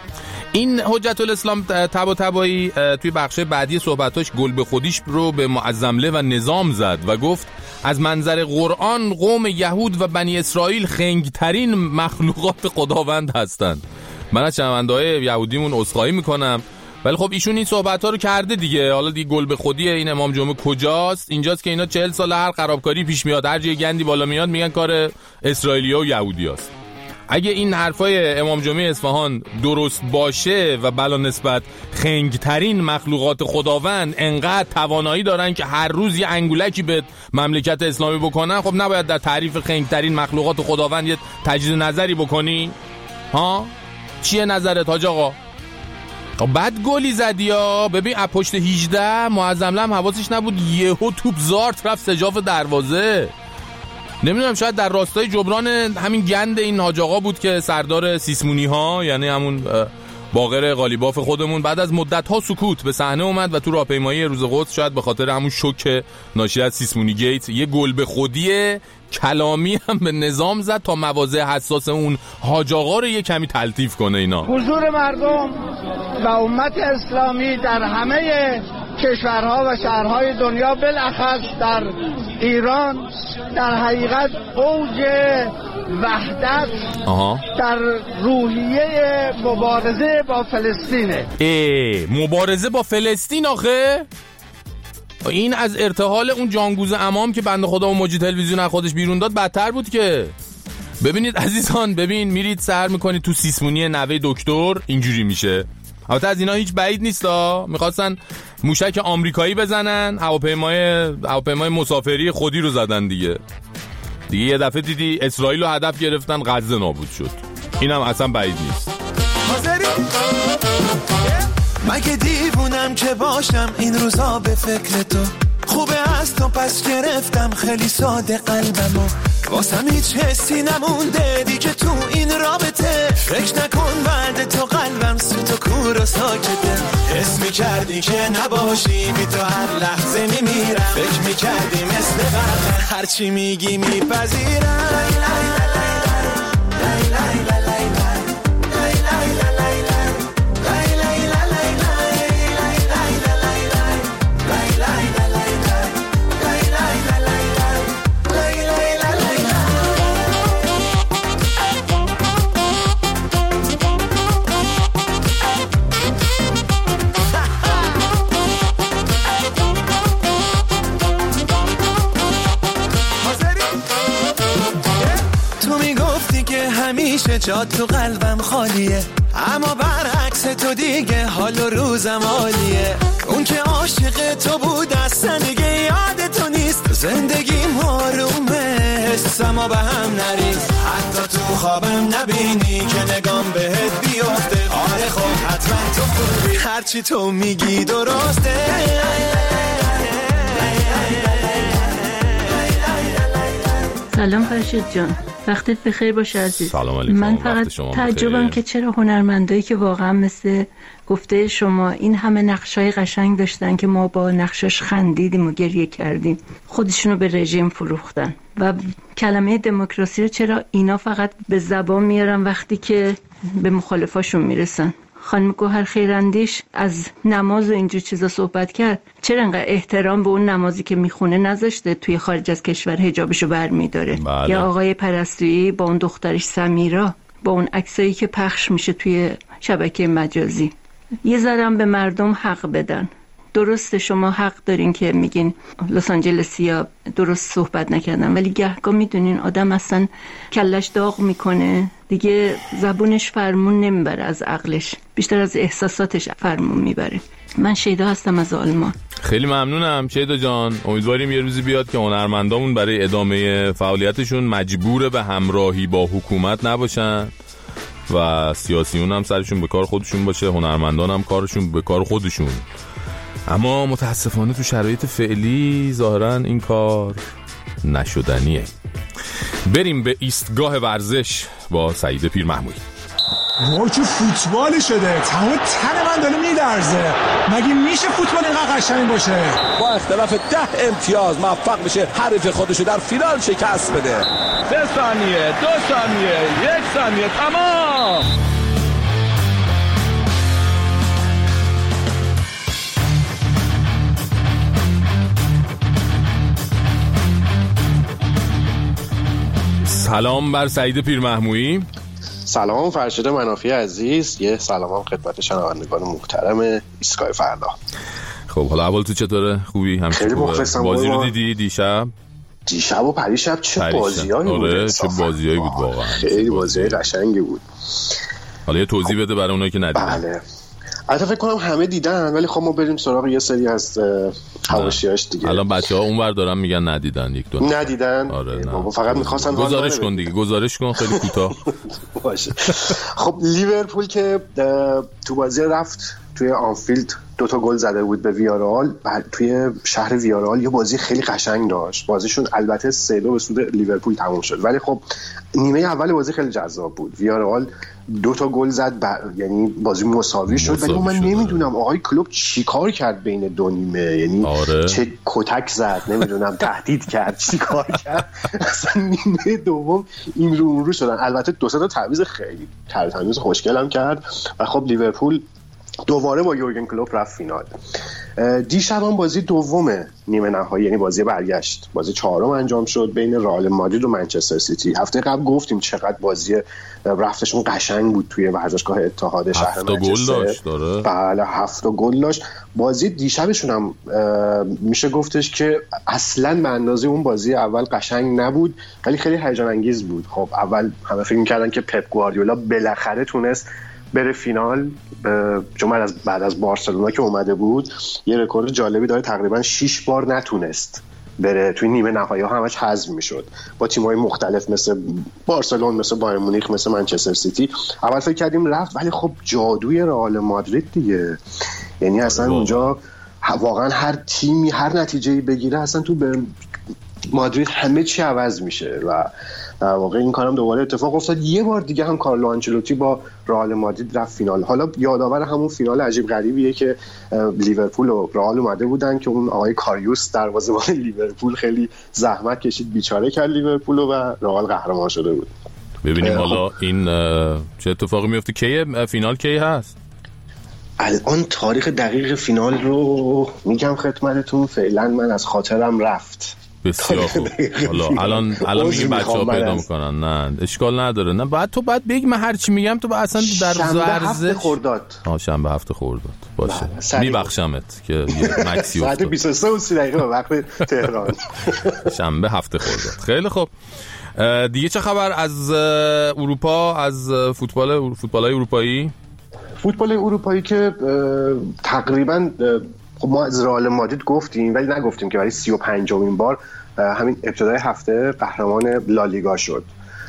این حجت الاسلام تبا تبایی توی بخش بعدی صحبتاش گل به خودیش رو به معظمله و نظام زد و گفت از منظر قرآن قوم یهود و بنی اسرائیل خنگترین مخلوقات خداوند هستند. من از شنونده‌های یهودیمون عذرخواهی میکنم، ولی خب ایشون این صحبت‌ها رو کرده دیگه. حالا دیگه گل به خودی این امام جمعه کجاست؟ اینجاست که اینا چهل سال هر خرابکاری پیش میاد، هر جای گندی بالا میاد میگن کار اسرائیلی‌ها و یهودیاست. اگه این حرفای امام جمعه اصفهان درست باشه و بلا نسبت خنگترین مخلوقات خداوند انقدر توانایی دارن که هر روز یه انگولکی به مملکت اسلامی بکنن، خب نباید در تعریف خنگترین مخلوقات خداوند یه تجدید نظری بکنی؟ ها؟ چیه نظرت حاج آقا؟ بعد گلی زدی ها. ببین از پشت هجده معظمله هم حواسش نبود یهو توپ زارت رفت سجاف دروازه. نمیدونم شاید در راستای جبران همین گند این حاج آقا بود که سردار سیسمونی ها، یعنی همون باقر قالیباف خودمون، بعد از مدت ها سکوت به صحنه اومد و تو راهپیمایی روز قدس شاید به خاطر همون شوک ناشی از سیسمونی گیت یه گل به خودی کلامی هم به نظام زد تا مواضع حساس اون حاج آقا رو یه کمی تلطیف کنه. اینا حضور مردم و امت اسلامی در همه کشورها و شهرهای دنیا، بالاخص در ایران، در حقیقت اوج وحدت آها. در روحیه مبارزه با فلسطینه. ای مبارزه با فلسطین آخه؟ این از ارتحال اون جانگوز امام که بنده خدا و مجید تلویزیون از خودش بیرون داد بدتر بود که. ببینید عزیزان، ببین میرید سر میکنید تو سیسمونی نوه دکتر اینجوری میشه. البته از اینا هیچ بعید نیستا، میخواستن موشک آمریکایی بزنن، هواپیمای هواپیمای مسافری خودی رو زدن دیگه. دیگه یه دفعه دیدی اسرائیل رو هدف گرفتن، غزه نابود شد. اینم اصلا بعید نیست. مگه دیوونم که باشم این روزا به فکر تو، خوبه از تو پس گرفتم خیلی ساده قلبمو، واسم هیچ حسی نمونده دیگه تو این رابطه، فکر نکن بعد تو قلبم سوت و کور و ساکته، حس میکردی که نباشی بی تو هر لحظه میمیرم، فکر میکردی مثل برقه هرچی میگی میپذیرم. همیشه جات تو قلبم خالیه، اما برعکس تو دیگه حال و روزم عالیه. اون که عاشق تو بود اصلا دیگه یاد تو نیست. زندگی آرومه حسما به هم نریز. حتی تو خوابم نبینی که نگام بهت بیفته. آره خب حتما تو خوبی هرچی تو میگی درسته. سلام فرشید جان، وقتت بخیر باشه عزیز. سلام علیکم. من فقط تعجبم که چرا هنرمندایی که واقعا مثل گفته شما این همه نقشای قشنگ داشتن که ما با نقشاش خندیدیم و گریه کردیم، خودشونو به رژیم فروختن. و کلمه دموکراسی رو چرا اینا فقط به زبان میارن وقتی که به مخالفاشون میرسن؟ خانم گوهر خیراندیش از نماز و اینجور چیزا صحبت کرد، چرا انقدر احترام به اون نمازی که میخونه نذاشته توی خارج از کشور حجابشو برمیداره؟ بله. یا آقای پرستویی با اون دخترش سمیرا، با اون عکسایی که پخش میشه توی شبکه مجازی، یه ذره به مردم حق بدن. درسته شما حق دارین که میگین لس آنجلسیا درست صحبت نکردن، ولی گهگاه میدونین آدم اصلا کلش داغ میکنه دیگه، زبونش فرمون نمیبره از عقلش، بیشتر از احساساتش فرمون میبره. من شیدا هستم از آلمان. خیلی ممنونم شیدا جان. امیدواریم یه روزی بیاد که هنرمندامون برای ادامه فعالیتشون مجبور به همراهی با حکومت نباشن و سیاسیون هم سرشون به کار خودشون باشه، هنرمندان هم کارشون به کار خودشون. اما متاسفانه تو شرایط فعلی ظاهراً این کار نشدنیه. بریم به ایستگاه ورزش با سعید پیرمحمودی. وای چه فوتبالی شده، تمام تن من داره میلرزه. مگه میشه فوتبال اینقدر قشنگ باشه؟ با اختلاف ده امتیاز موفق بشه حریف خودشو در فینال شکست بده. سه ثانیه، دو ثانیه، یک ثانیه، تمام. سلام بر سعید پیرمحمودی. سلام فرشید منافی عزیز، یه سلام هم خدمت شنوندگان محترم ایستگاه فردا. خب حالا اول تو چطوره؟ خوبی؟ همچه خیلی مخلصم. بازی رو دیدی دیشب؟ دیشب و پریشب چه بازیایی بود. آره چه بازیایی بود واقعا. خیلی بازیای قشنگی بود. حالا یه توضیح بده برای اونایی که ندیدن. بله. البته فکر کنم همه دیدن، ولی خب ما بریم سراغ یه سری از حواشیاش دیگه. الان بچه‌ها اونور دارن میگن ندیدن، یک دو ندیدن. آره نه. بابا فقط می‌خواستن گزارش کن دیگه، گزارش کن خیلی کوتاه. باشه. خب لیورپول که تو بازی رفت توی آنفیلد دو تا گل زده بود به ویارال، بعد توی شهر ویارال یه بازی خیلی قشنگ داشت. بازیشون البته سه دو به سود لیورپول تموم شد، ولی خب نیمه اول بازی خیلی جذاب بود. ویارال دو تا گل زد ب... یعنی بازی مساوی شد، ولی من نمیدونم آقای کلوب چیکار کرد بین دو نیمه، یعنی آره. چه کتک زد، نمیدونم تهدید کرد، چیکار کرد. اصلا نیمه دوم این رو اون رو شدن. البته دو سه تا تعویض خیلی تر تمیز خوشگل هم کرد و خب لیورپول دوباره با یورگن کلوپ رفت فینال. دیشب هم بازی دومه نیمه نهایی، یعنی بازی برگشت، بازی چهارم انجام شد بین رئال مادرید و منچستر سیتی. هفته قبل گفتیم چقدر بازی رفتشون قشنگ بود توی ورزشگاه اتحاد شهر منچستر. هفت گل داشت. بله هفت گل داشت. بازی دیشبشون هم میشه گفتش که اصلاً به اندازه اون بازی اول قشنگ نبود، ولی خیلی هیجان انگیز بود. خب اول همه فکر می‌کردن که پپ گواردیولا بالاخره تونست بره فینال، چون از بعد از بارسلونا که اومده بود یه رکورد جالبی داره، تقریبا شش بار نتونست بره توی نیمه نهایی ها، همش حذف میشد با تیم‌های مختلف مثل بارسلون، مثل بایر مونیخ، مثل منچستر سیتی. اول فکر کردیم رفت، ولی خب جادوی رئال مادرید دیگه، یعنی اصلا اونجا واقعا هر تیمی هر نتیجه‌ای بگیره اصلا تو به مادرید همه چی عوض میشه و در واقع این کارم دوباره اتفاق افتاد. یه بار دیگه هم کارلو آنچلوتی با رئال مادرید رفت فینال. حالا یادآور همون فینال عجیب غریبیه که لیورپول و رئال اومده بودن که اون آقای کاریوس دروازه‌بان لیورپول خیلی زحمت کشید، بیچاره کرد لیورپول و رئال قهرمان شده بود. ببینیم حالا این چه اتفاقی میفته، کی فینال کی هست؟ الان تاریخ دقیق فینال رو میگم خدمتتون، فعلا من از خاطرم رفت، بسیار خوب. حالا الان الان میگه بچه‌ها پیدا میکنن. نه اشکال نداره. نه بعد تو بعد بگی من هر چی میگم تو اصلا در ورزش خرداد. آ شنبه هفته خرداد باشه. میبخشمت که مکسی ساعت بیست و سه و سی دقیقه به وقت تهران. شنبه هفته خرداد. خیلی خوب. دیگه چه خبر از اروپا، از فوتبال فوتبالای اروپایی؟ فوتبال اروپایی که تقریبا خب ما از رئال مادرید گفتیم ولی نگفتیم که برای سی و پنجمین بار همین ابتدای هفته قهرمان لالیگا شد.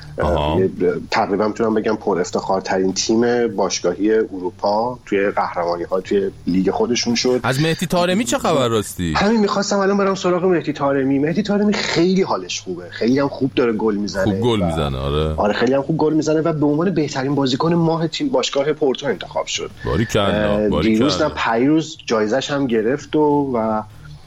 تقریبا میتونم بگم پر افتخارترین تیم باشگاهی اروپا توی قهرمانی ها توی لیگ خودشون شد. از مهدی طارمی چه خبر راستی؟ همین میخواستم الان برام سراغ مهدی طارمی. مهدی طارمی خیلی حالش خوبه، خیلی هم خوب داره گل میزنه. خوب گل میزنه. آره آره خیلی هم خوب گل میزنه و به عنوان بهترین بازیکن ماه تیم باشگاه پورتو انتخاب شد. باریکلا باریکلا. دیروز نه پیروز جایزش هم گرفت و و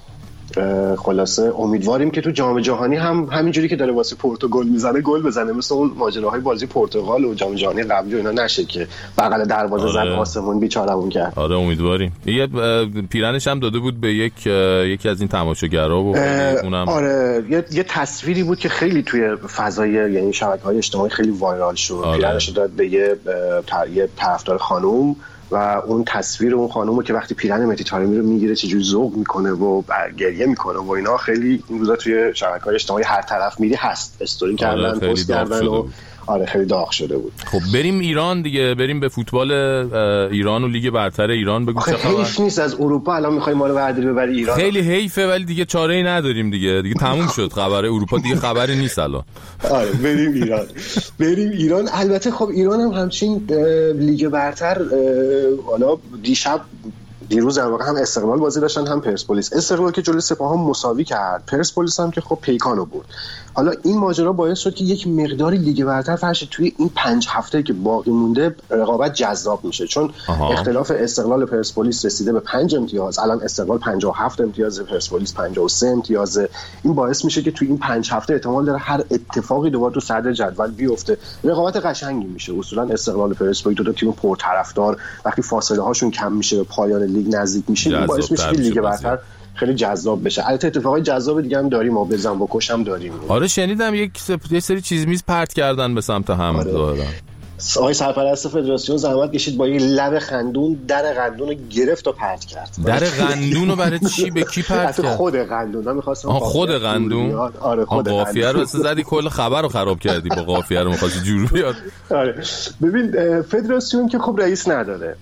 خلاصه امیدواریم که تو جام جهانی هم همینجوری که داره واسه پورتو گل میزنه گل بزنه، مثل اون ماجراهای بازی پرتغال و جام جهانی قبلی و اینا نشه که بغل دروازه آره. زد آسمون بیچارهمون کرد. آره امیدواریم. یه پیرنش هم داده بود به یک یکی از این تماشاگرها و اونم آره یه, یه تصویری بود که خیلی توی فضای یعنی شبکه‌های اجتماعی خیلی وایرال شد. آره. پیرنش داد به یه یه طرفدار خانم و اون تصویر اون خانومو که وقتی پیرن مهدی طارمی رو میگیره چجوری ذوق میکنه و گریه میکنه و اینا خیلی این روزا توی شبکه‌های اجتماعی هر طرف میری هست استوری کردن پست کردن و آره خیلی داغ شده بود. خب بریم ایران دیگه، بریم به فوتبال ایران و لیگ برتر ایران. بگو چه خبر؟ حیف نیست از اروپا الان میخوای ما رو برداری ببری ایران. خیلی حیفه ولی دیگه چاره‌ای نداریم دیگه. دیگه تموم شد خبر اروپا دیگه خبری نیست الان. آره بریم ایران. بریم ایران. البته خب ایران هم همچین لیگ برتر حالا دیشب دیروز در واقع هم استقلال بازی داشتن هم پرسپولیس. استقلال که جلوی سپاهان مساوی کرد، پرسپولیس هم که خب پیکانو برد. حالا این ماجرا باعث شد که یک مقداری لیگ برتر فرش توی این پنج هفته که باقی مونده رقابت جذاب میشه، چون آها. اختلاف استقلال و پرسپولیس رسیده به پنج امتیاز. الان استقلال پنجاه و هفت امتیاز، پرسپولیس پنجاه و سه امتیاز. این باعث میشه که توی این پنج هفته احتمال داره هر اتفاقی دوباره تو صدر جدول بیفته. رقابت قشنگی میشه. اصولا استقلال و پرسپولیس دو تا تیم پرطرفدار وقتی فاصله هاشون کم میشه به پایان لیگ نزدیک میشه، این باعث میشه که لیگ برتر خیلی جذاب بشه. البته اتفاقای جذاب دیگه هم داریم، ما بزن بکش هم داریم. آره شنیدم یک یه سری چیز میز پرت کردن به سمت هم. آره. آقای سرپرست فدراسیون زحمت کشید با یه لب خندون در قندون رو گرفت و پرت کرد. در قندون رو برای چی به کی پرت کرد؟ خود قندون. من می‌خواستم خود قندون. آره خود قندون. قافیه رو زدی کل خبر رو خراب کردی با قافیه رو می‌خواستی جور بیاد. آره ببین فدراسیون که خب رئیس نداره.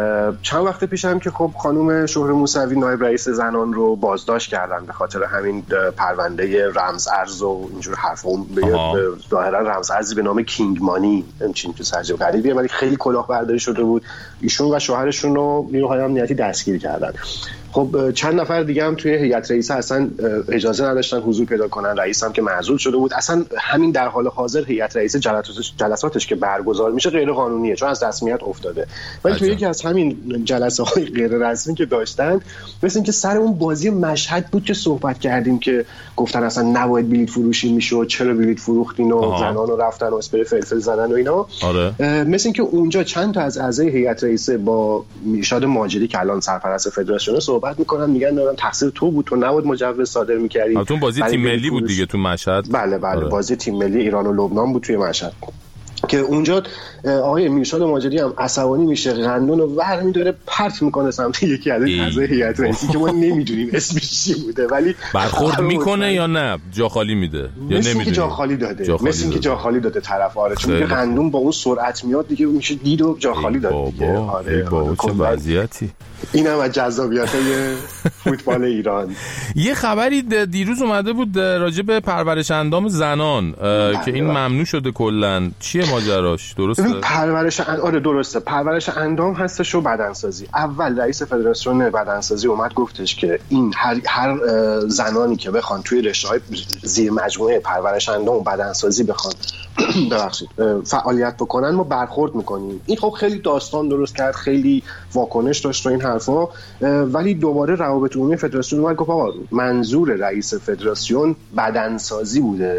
چند وقت پیش هم که خب خانم شهره موسوی نایب رئیس زنان رو بازداشت کردن به خاطر همین پرونده رمز ارز و اینجور حرفا. به ظاهرا رمز ارزی به نام کینگ مانی همچین چیز عجیب غریبیه ولی خیلی کلاهبرداری شده بود. ایشون و شوهرشون رو نیروهای امنیتی دستگیر کردن. خب چند نفر دیگه هم توی هیئت رئیسه اصلا اجازه نداشتن حضور پیدا کنن. رئیس هم که معزول شده بود. اصلا همین در حال حاضر هیئت رئیسه جلساتش جلساتش که برگزار میشه غیر قانونیه چون از رسمیت افتاده. ولی توی یکی از همین جلسه های غیر رسمی که داشتن مثل اینکه سر اون بازی مشهد بود که صحبت کردیم که گفتن اصلا نباید بلیط فروشی میشد، چرا بلیط فروختین و زنان رو رفتن و اسپری فلفل زدن و اینا. آره. مثل اینکه اونجا چند تا از اعضای هیئت رئیسه با میرشاد ماجدی که الان سرپرست فدراسیون صحبت میکنن، میگن دارن تقصیر تو بود، تو نباید مجوز صادر میکردی. البته بازی تیم ملی بود دیگه تو مشهد. بله بله آره. بازی تیم ملی ایران و لبنان بود توی مشهد که اونجا آقای میرشاد ماجدی هم عصبانی میشه، قندون رو ور میداره پرت میکنه سمت یکی از اعضای هیئت رئیسه که ما نمیدونیم اسمش چی بوده ولی برخورد میکنه یا نه جا خالی میده یا نمیدونیم. مثل که جا خالی داده مثل اینکه جا خالی داده طرف. آره چون که قندون با اون سرعت میاد دیگه میشه دید و جا خالی داد دیگه. آره بابا چه وضعیتی. اینم از جذابیت‌های فوتبال ایران. یه خبری دیروز اومده بود راجع به پرورش اندام زنان که این ممنوع شده کلاً. چیه ماجراش؟ درسته؟ پرورش اند... آره درسته. پرورش اندام هستش و بدنسازی. اول رئیس فدراسیون بدنسازی اومد گفتش که این هر هر زنانی که بخوان توی رشته‌های زیر مجموعه پرورش اندام و بدنسازی بخوان ببخشید فعالیت بکنن ما برخورد میکنیم. این خب خیلی داستان درست کرد، خیلی واکنش داشت و این حرفا. ولی دوباره روابط عمومی فدراسیون اومد گفت آقا منظور رئیس فدراسیون بدنسازی بوده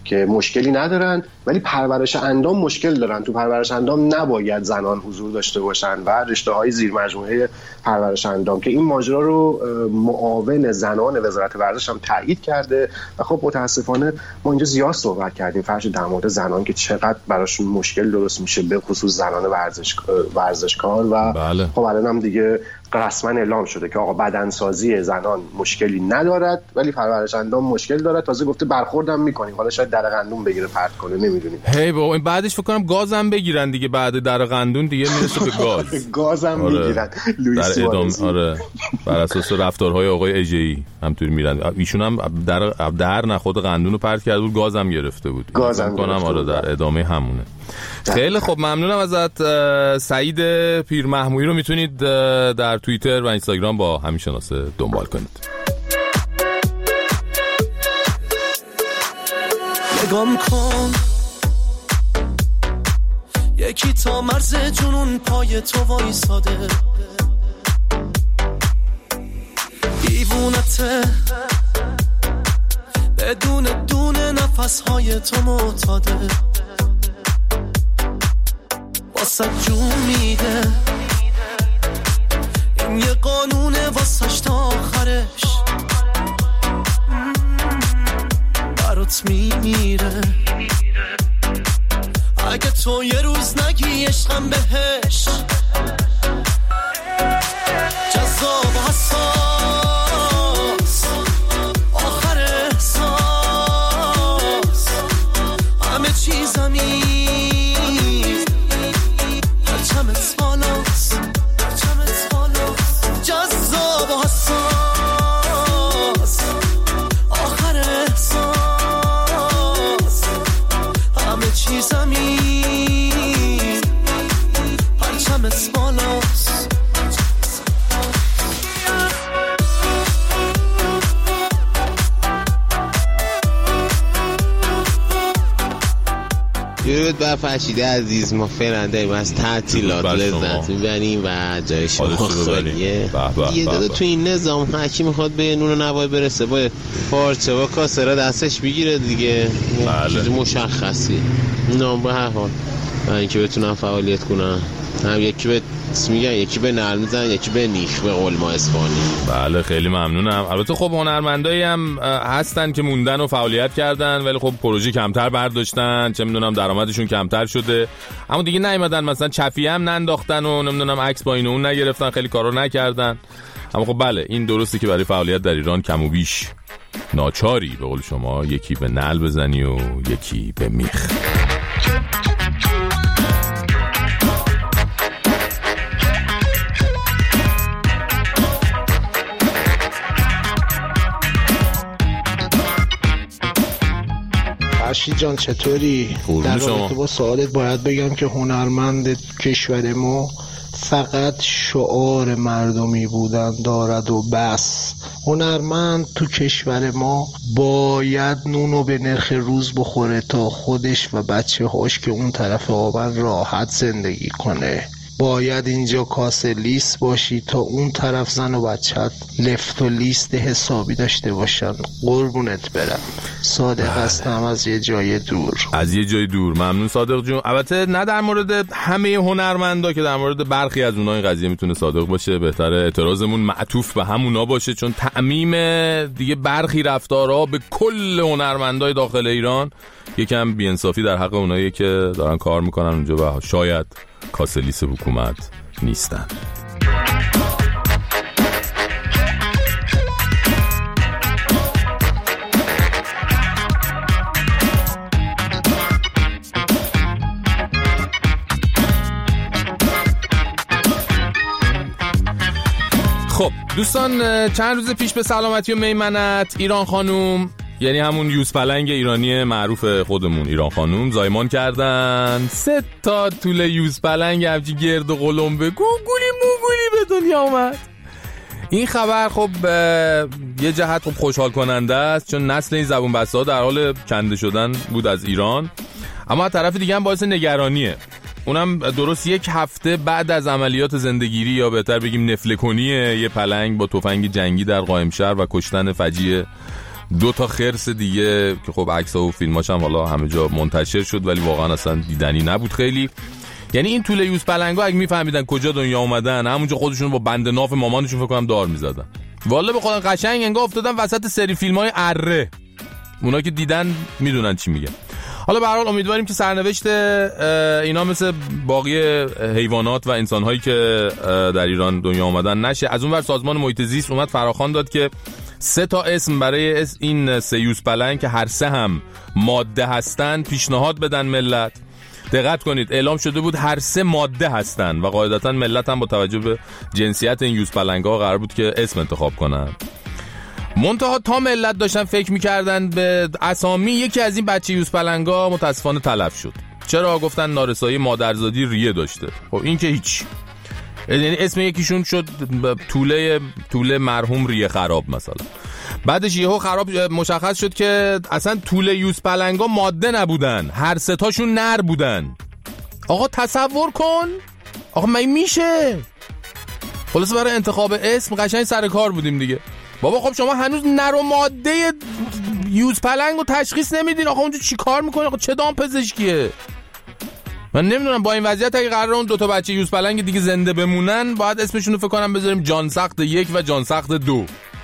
که مشکلی ندارن ولی پرورش اندام مشکل دارن. تو پرورش اندام نباید زنان حضور داشته باشن و رشته‌های زیر مجموعه پرورش اندام که این ماجرا رو معاون زنان وزارت ورزش هم تایید کرده و خب متاسفانه ما اینجا زیاد صحبت کردیم فرش در مورد زنان که چقدر براشون مشکل درست میشه به خصوص زنان ورزش ورزشکار و بله. خب الان هم دیگه رسما اعلام شده که آقا بدنسازی زنان مشکلی ندارد ولی پرورش اندام مشکل دارد. تازه گفته برخوردم میکنیم، حالا شاید در قندون بگیره پرت کنه، نمیدونیم. هی بابا این بعدش فکر کنم گازم بگیرن دیگه، بعد در قندون دیگه میرسه به گاز. گازم آره. میگیرن لوئیس در ادام آره بر اساس رفتارهای آقای اژه‌ای همطوری میرن. ایشون هم در در نه خود قندون رو پرت کرده بود، گازم گرفته بود. گازم کنم آره در ادامه همونه. خیلی خب ممنونم ازت. سعید پیرمحمودی رو میتونید در توییتر و اینستاگرام با همین شناسه دنبال کنید. نگام کن یکی تا مرز جنون پای تو وایساده، دیوونته بدون دونه نفسهای تو معتاده، واسه جون میده این یه قانونه واسش تا آخرش برات میمیره. اگه تو یه روز نگی عشقم بهش جذاب و حساس آخر احساس همه چیزمی پرچمت بالاست پرچمت بالاست جذاب و حساس آخر احساس همه چیزمی پرچمت بالاست. درود بر فرشید عزیز، ما فرنده ایم از تعطیلات لذت میبریم و جای شما خالیه. یه داده تو این نظام حکی میخواد به نون و نوای برسه با پارچه و کاسه را دستش بگیره دیگه. چیز مشخصی نام به هر حال و اینکه بتونم فعالیت کنم، هم یکی به میگن یکی به نرم میزن یکی به نیخ به قول ما اصفهانی. بله خیلی ممنونم. البته خب هنرمندایی هم هستن که موندن و فعالیت کردن ولی خب پروژه کمتر برداشتن، چه میدونم درآمدشون کمتر شده، اما دیگه نیومدن مثلا چفیه هم ننداختن و نمیدونم عکس با این اون نگرفتن، خیلی کارا نکردن. اما خب بله این درسته که برای فعالیت در ایران کم و بیش ناچاری به قول شما یکی به نعل بزنی و یکی به میخ. فرشید جان چطوری؟ در رابطه با سوالت باید بگم که هنرمند کشور ما فقط شعار مردمی بودن دارد و بس. هنرمند تو کشور ما باید نونو به نرخ روز بخوره تا خودش و بچه هاش که اون طرف آبن راحت زندگی کنه. باید اینجا کاسه لیست باشی تا اون طرف زن و بچت لفت و لیست حسابی داشته باشن. قربونت برم. صادق هستم از یه جای دور. از یه جای دور. ممنون صادق جون. البته نه در مورد همه هنرمندا که در مورد برخی از اونها این قضیه میتونه صادق باشه. بهتره اعتراضمون معطوف به همونا باشه، چون تعمیم دیگه برخی رفتارها به کل هنرمندای داخل ایران یکم بی‌انصافی در حق اونایی که دارن کار میکنن اونجا و شاید کاسه لیست حکومت نیستن. خب دوستان، چند روز پیش به سلامتی و میمنت ایران خانوم، یعنی همون یوز پلنگ ایرانی معروف خودمون ایران خانوم، زایمان کردن. سه تا طول یوز پلنگ همچی گرد و قلمبه گوگولی موگولی به دنیا اومد. این خبر خب یه جهت خب خوشحال کننده است، چون نسل این زبون بسته ها در حال کنده شدن بود از ایران، اما از طرف دیگه هم باعث نگرانیه. اونم درست یک هفته بعد از عملیات زندگیری یا بهتر بگیم نفله کنی یه پلنگ با تفنگ جنگی در قائمشهر و کشتن فجیع دو تا خرس دیگه که خب عکس‌ها و فیلماش هم حالا همه جا منتشر شد ولی واقعا اصلا دیدنی نبود خیلی. یعنی این توله یوز پلنگا اگه میفهمیدن کجا دنیا اومدن همونجا خودشون با بند ناف مامانشون فکر کنم دار میزدن. والله به خودم قشنگ انگار افتادن وسط سری فیلم‌های اره. اونا که دیدن میدونن چی میگن. حالا به هر حال امیدواریم که سرنوشت اینا مثل باقی حیوانات و انسان‌هایی که در ایران دنیا آمدن نشه. از اونور سازمان محیط زیست اومد فراخوان داد که سه تا اسم برای این سه یوز پلنگ که هر سه هم ماده هستن پیشنهاد بدن ملت. دقت کنید اعلام شده بود هر سه ماده هستن و قاعدتا ملت هم با توجه به جنسیت این یوز پلنگ‌ها قرار بود که اسم انتخاب کنن. منتها تا ملت داشتن فکر میکردن به اسامی یکی از این بچه یوز پلنگا متاسفانه تلف شد. چرا؟ گفتن نارسایی مادرزادی ریه داشته. خب این که هیچ، یعنی اسم یکیشون شد توله توله مرحوم ریه خراب مثلا. بعدش یهو خراب مشخص شد که اصلا توله یوز پلنگا ماده نبودن، هر سه تاشون نر بودن. آقا تصور کن، آقا من میشه. خلاص برای انتخاب اسم قشنگ سر کار بودیم دیگه. بابا خب شما هنوز نر و ماده یوز پلنگو تشخیص نمیدین. آقا اونجا چی کار میکنی؟ آقا چه دام پزشکیه؟ من نمیدونم با این وضعیت اگه قراره اون دوتا بچه یوز پلنگ دیگه زنده بمونن باید اسمشون رو فکر کنم بذاریم جان سخت یک و جان سخت دو.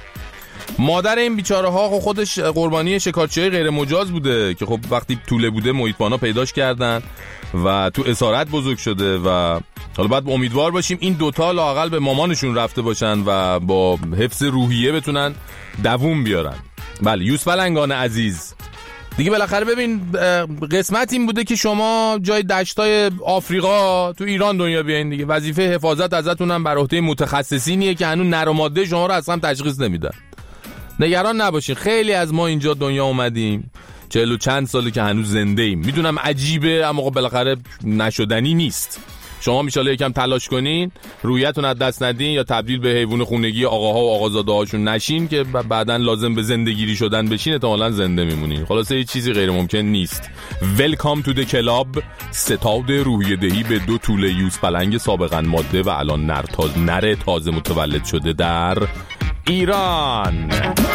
مادر این بیچاره ها خودش قربانی شکارچیای غیر مجاز بوده که خب وقتی توله بوده محیط‌بانا پیداش کردن و تو اسارت بزرگ شده و حالا باید امیدوار باشیم این دوتا لااقل به مامانشون رفته باشن و با حفظ روحیه بتونن دووم بیارن. بله یوز پلنگان عزیز دیگه بالاخره ببین قسمت این بوده که شما جای دشتای آفریقا تو ایران دنیا بیاین دیگه. وظیفه حفاظت ازتون هم بر عهده متخصصینیه که هنوز نر و ماده شما رو اصلا تشخیص نمیدن. نگران نباشین، خیلی از ما اینجا دنیا اومدیم چهل و چند ساله که هنوز زنده ایم. میدونم عجیبه اما بالاخره نشدنی نیست. شما میشاله یکم تلاش کنین، رویتون از دست ندین یا تبدیل به حیوان خونگی آقاها و آقازاده هاشون نشین که بعدن لازم به زندگیری شدن بشین، احتمالاً زنده میمونین. خلاصه هیچ چیزی غیر ممکن نیست. ویلکام تو د کلاب. ستاد روحیه دهی به دو توله یوز پلنگ سابقاً ماده و الان نر تازه نر تازه متولد شده در ایران.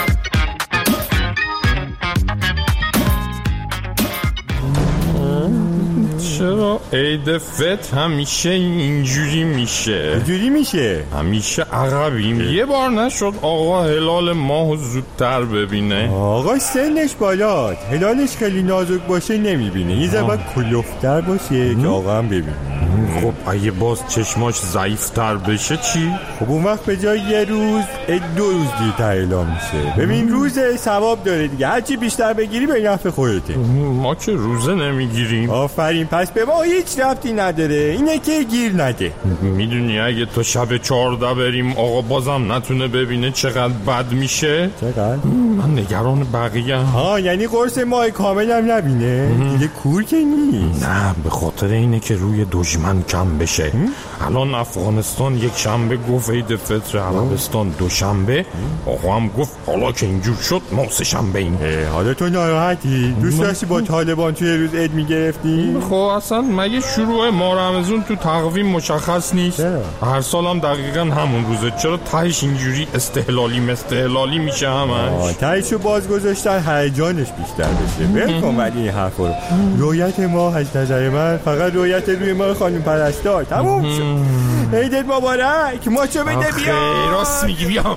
چرا عید فت همیشه اینجوری میشه؟ اینجوری میشه؟ همیشه عقبیم. یه بار نشد آقا هلال ماهو زودتر ببینه؟ آقا سنش بالاست، هلالش خیلی نازک باشه نمیبینه، یه ذره باید کلوفتر باشه که آقا هم ببینه. خب اگه باز چشماش ضعیفتر بشه چی؟ خب اون وقت به جای یه روز دو روز دیرتر اعلام میشه. ببین روزه ثواب داره دیگه، هرچی بیشتر بگیری به نفع خودته. ما که روزه نمیگیریم. آفرین، پس به ما هیچ ربطی نداره، اینه که گیر نده. میدونی اگه تو شب چهارده بریم آقا بازم نتونه ببینه چقدر بد میشه؟ چقدر؟ من نگران بقیه. ها یعنی قرص ماه کامل هم نبینه؟ دیگه کور که نیست. نه به خاطر اینه که روی دشمن کم بشه. الان افغانستان یک شنبه گفت عید فطر، عربستان دوشنبه، آقا هم گفت حالا که اینجور شد ما سه شنبه ایم. حالا تو ناراحتی؟ دوست داشتی با طالبان توی روز عید میگرفتی؟ خب اصلا مگه شروع ماه رمضان تو تقویم مشخص نیست؟ هر سال هم دقیقا همون روزه، چرا تهش اینجوری استهلالی مستهلالی میشه همش؟ تهش رو باز گذاشتن هیجانش بیشتر بشه. ول کن ولی این حرف رو. رویت ما از نظر من فقط رویت روی ما خانم پرستار تموم شد. عیدت مبارک، ماچو بده بیا. راست میگی بیا.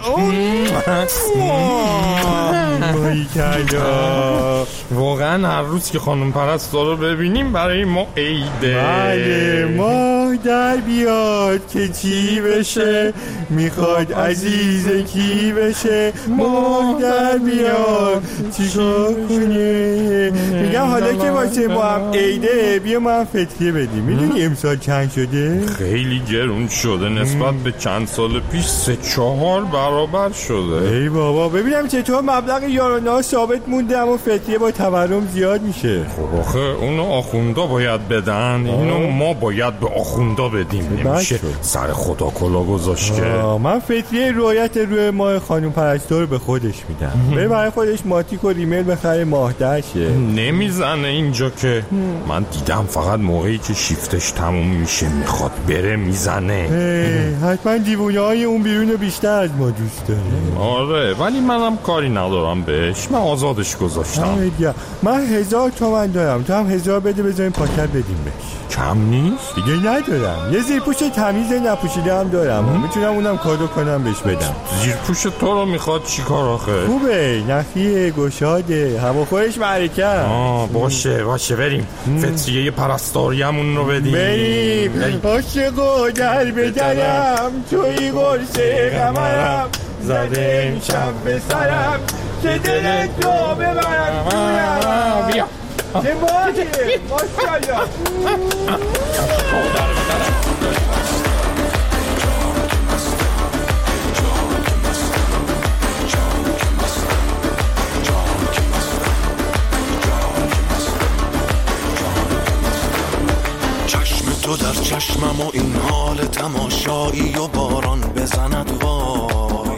وای کلا واقعا هر روز که خانم پرستار رو ببینیم برای ما عیده. بله ماه در بیاد که چی بشه، میخواد عزیز کی بشه. ماه در بیاد چیکار کنه. میگم حالا که واسه ما هم عیده بیا ما هم فطریه بدیم. میدونی امسال چند شده؟ خیلی گرون شده نسبت به چند سال پیش، سه چهار برابر شده. ای بابا ببینم چطور مبلغ یارانه ثابت مونده اما فطریه با تورم زیاد میشه. خب آخه اونو آخوندا باید بدن، اینو ما باید به آخوندا بدیم. نمیشه سر خدا کلا گذاشت که. من فطریه رویت روی ماه خانم پرستار به خودش میدم. به برای خودش ماتیک و ریمل بخره ماهدرشه. نمیزنه اینجا که من دیدم فقط موقعی که شیفتش تموم میشه میخواد بره میزنه. حتما دیوونه های اون بیرون بیشتر از ما دوست داره. آره ولی منم کاری ندارم بهش، من آزادش گذاشتم. من هزار تومن دارم، تو هم هزار بده بذاریم پاکت بدیم بهش. کم نیست؟ دیگه ندارم، یه زیرپوش تمیز نپوشیده هم دارم، میتونم اونم کادو کنم بهش بدم. زیرپوش تو رو میخواد چیکار آخه؟ خوبه، نخیه، گشاده، هواخورش معرکه. آه باشه باشه بریم فطریه پرستاریمون رو بدیم. بریم عاشقو در بدرم توی گرسه قمرم زده شب به سرم که دلت رو ببرم تویم. بیا چه باشه ماشاءالله. تو در چشمم و این حال تماشایی و باران بزند وای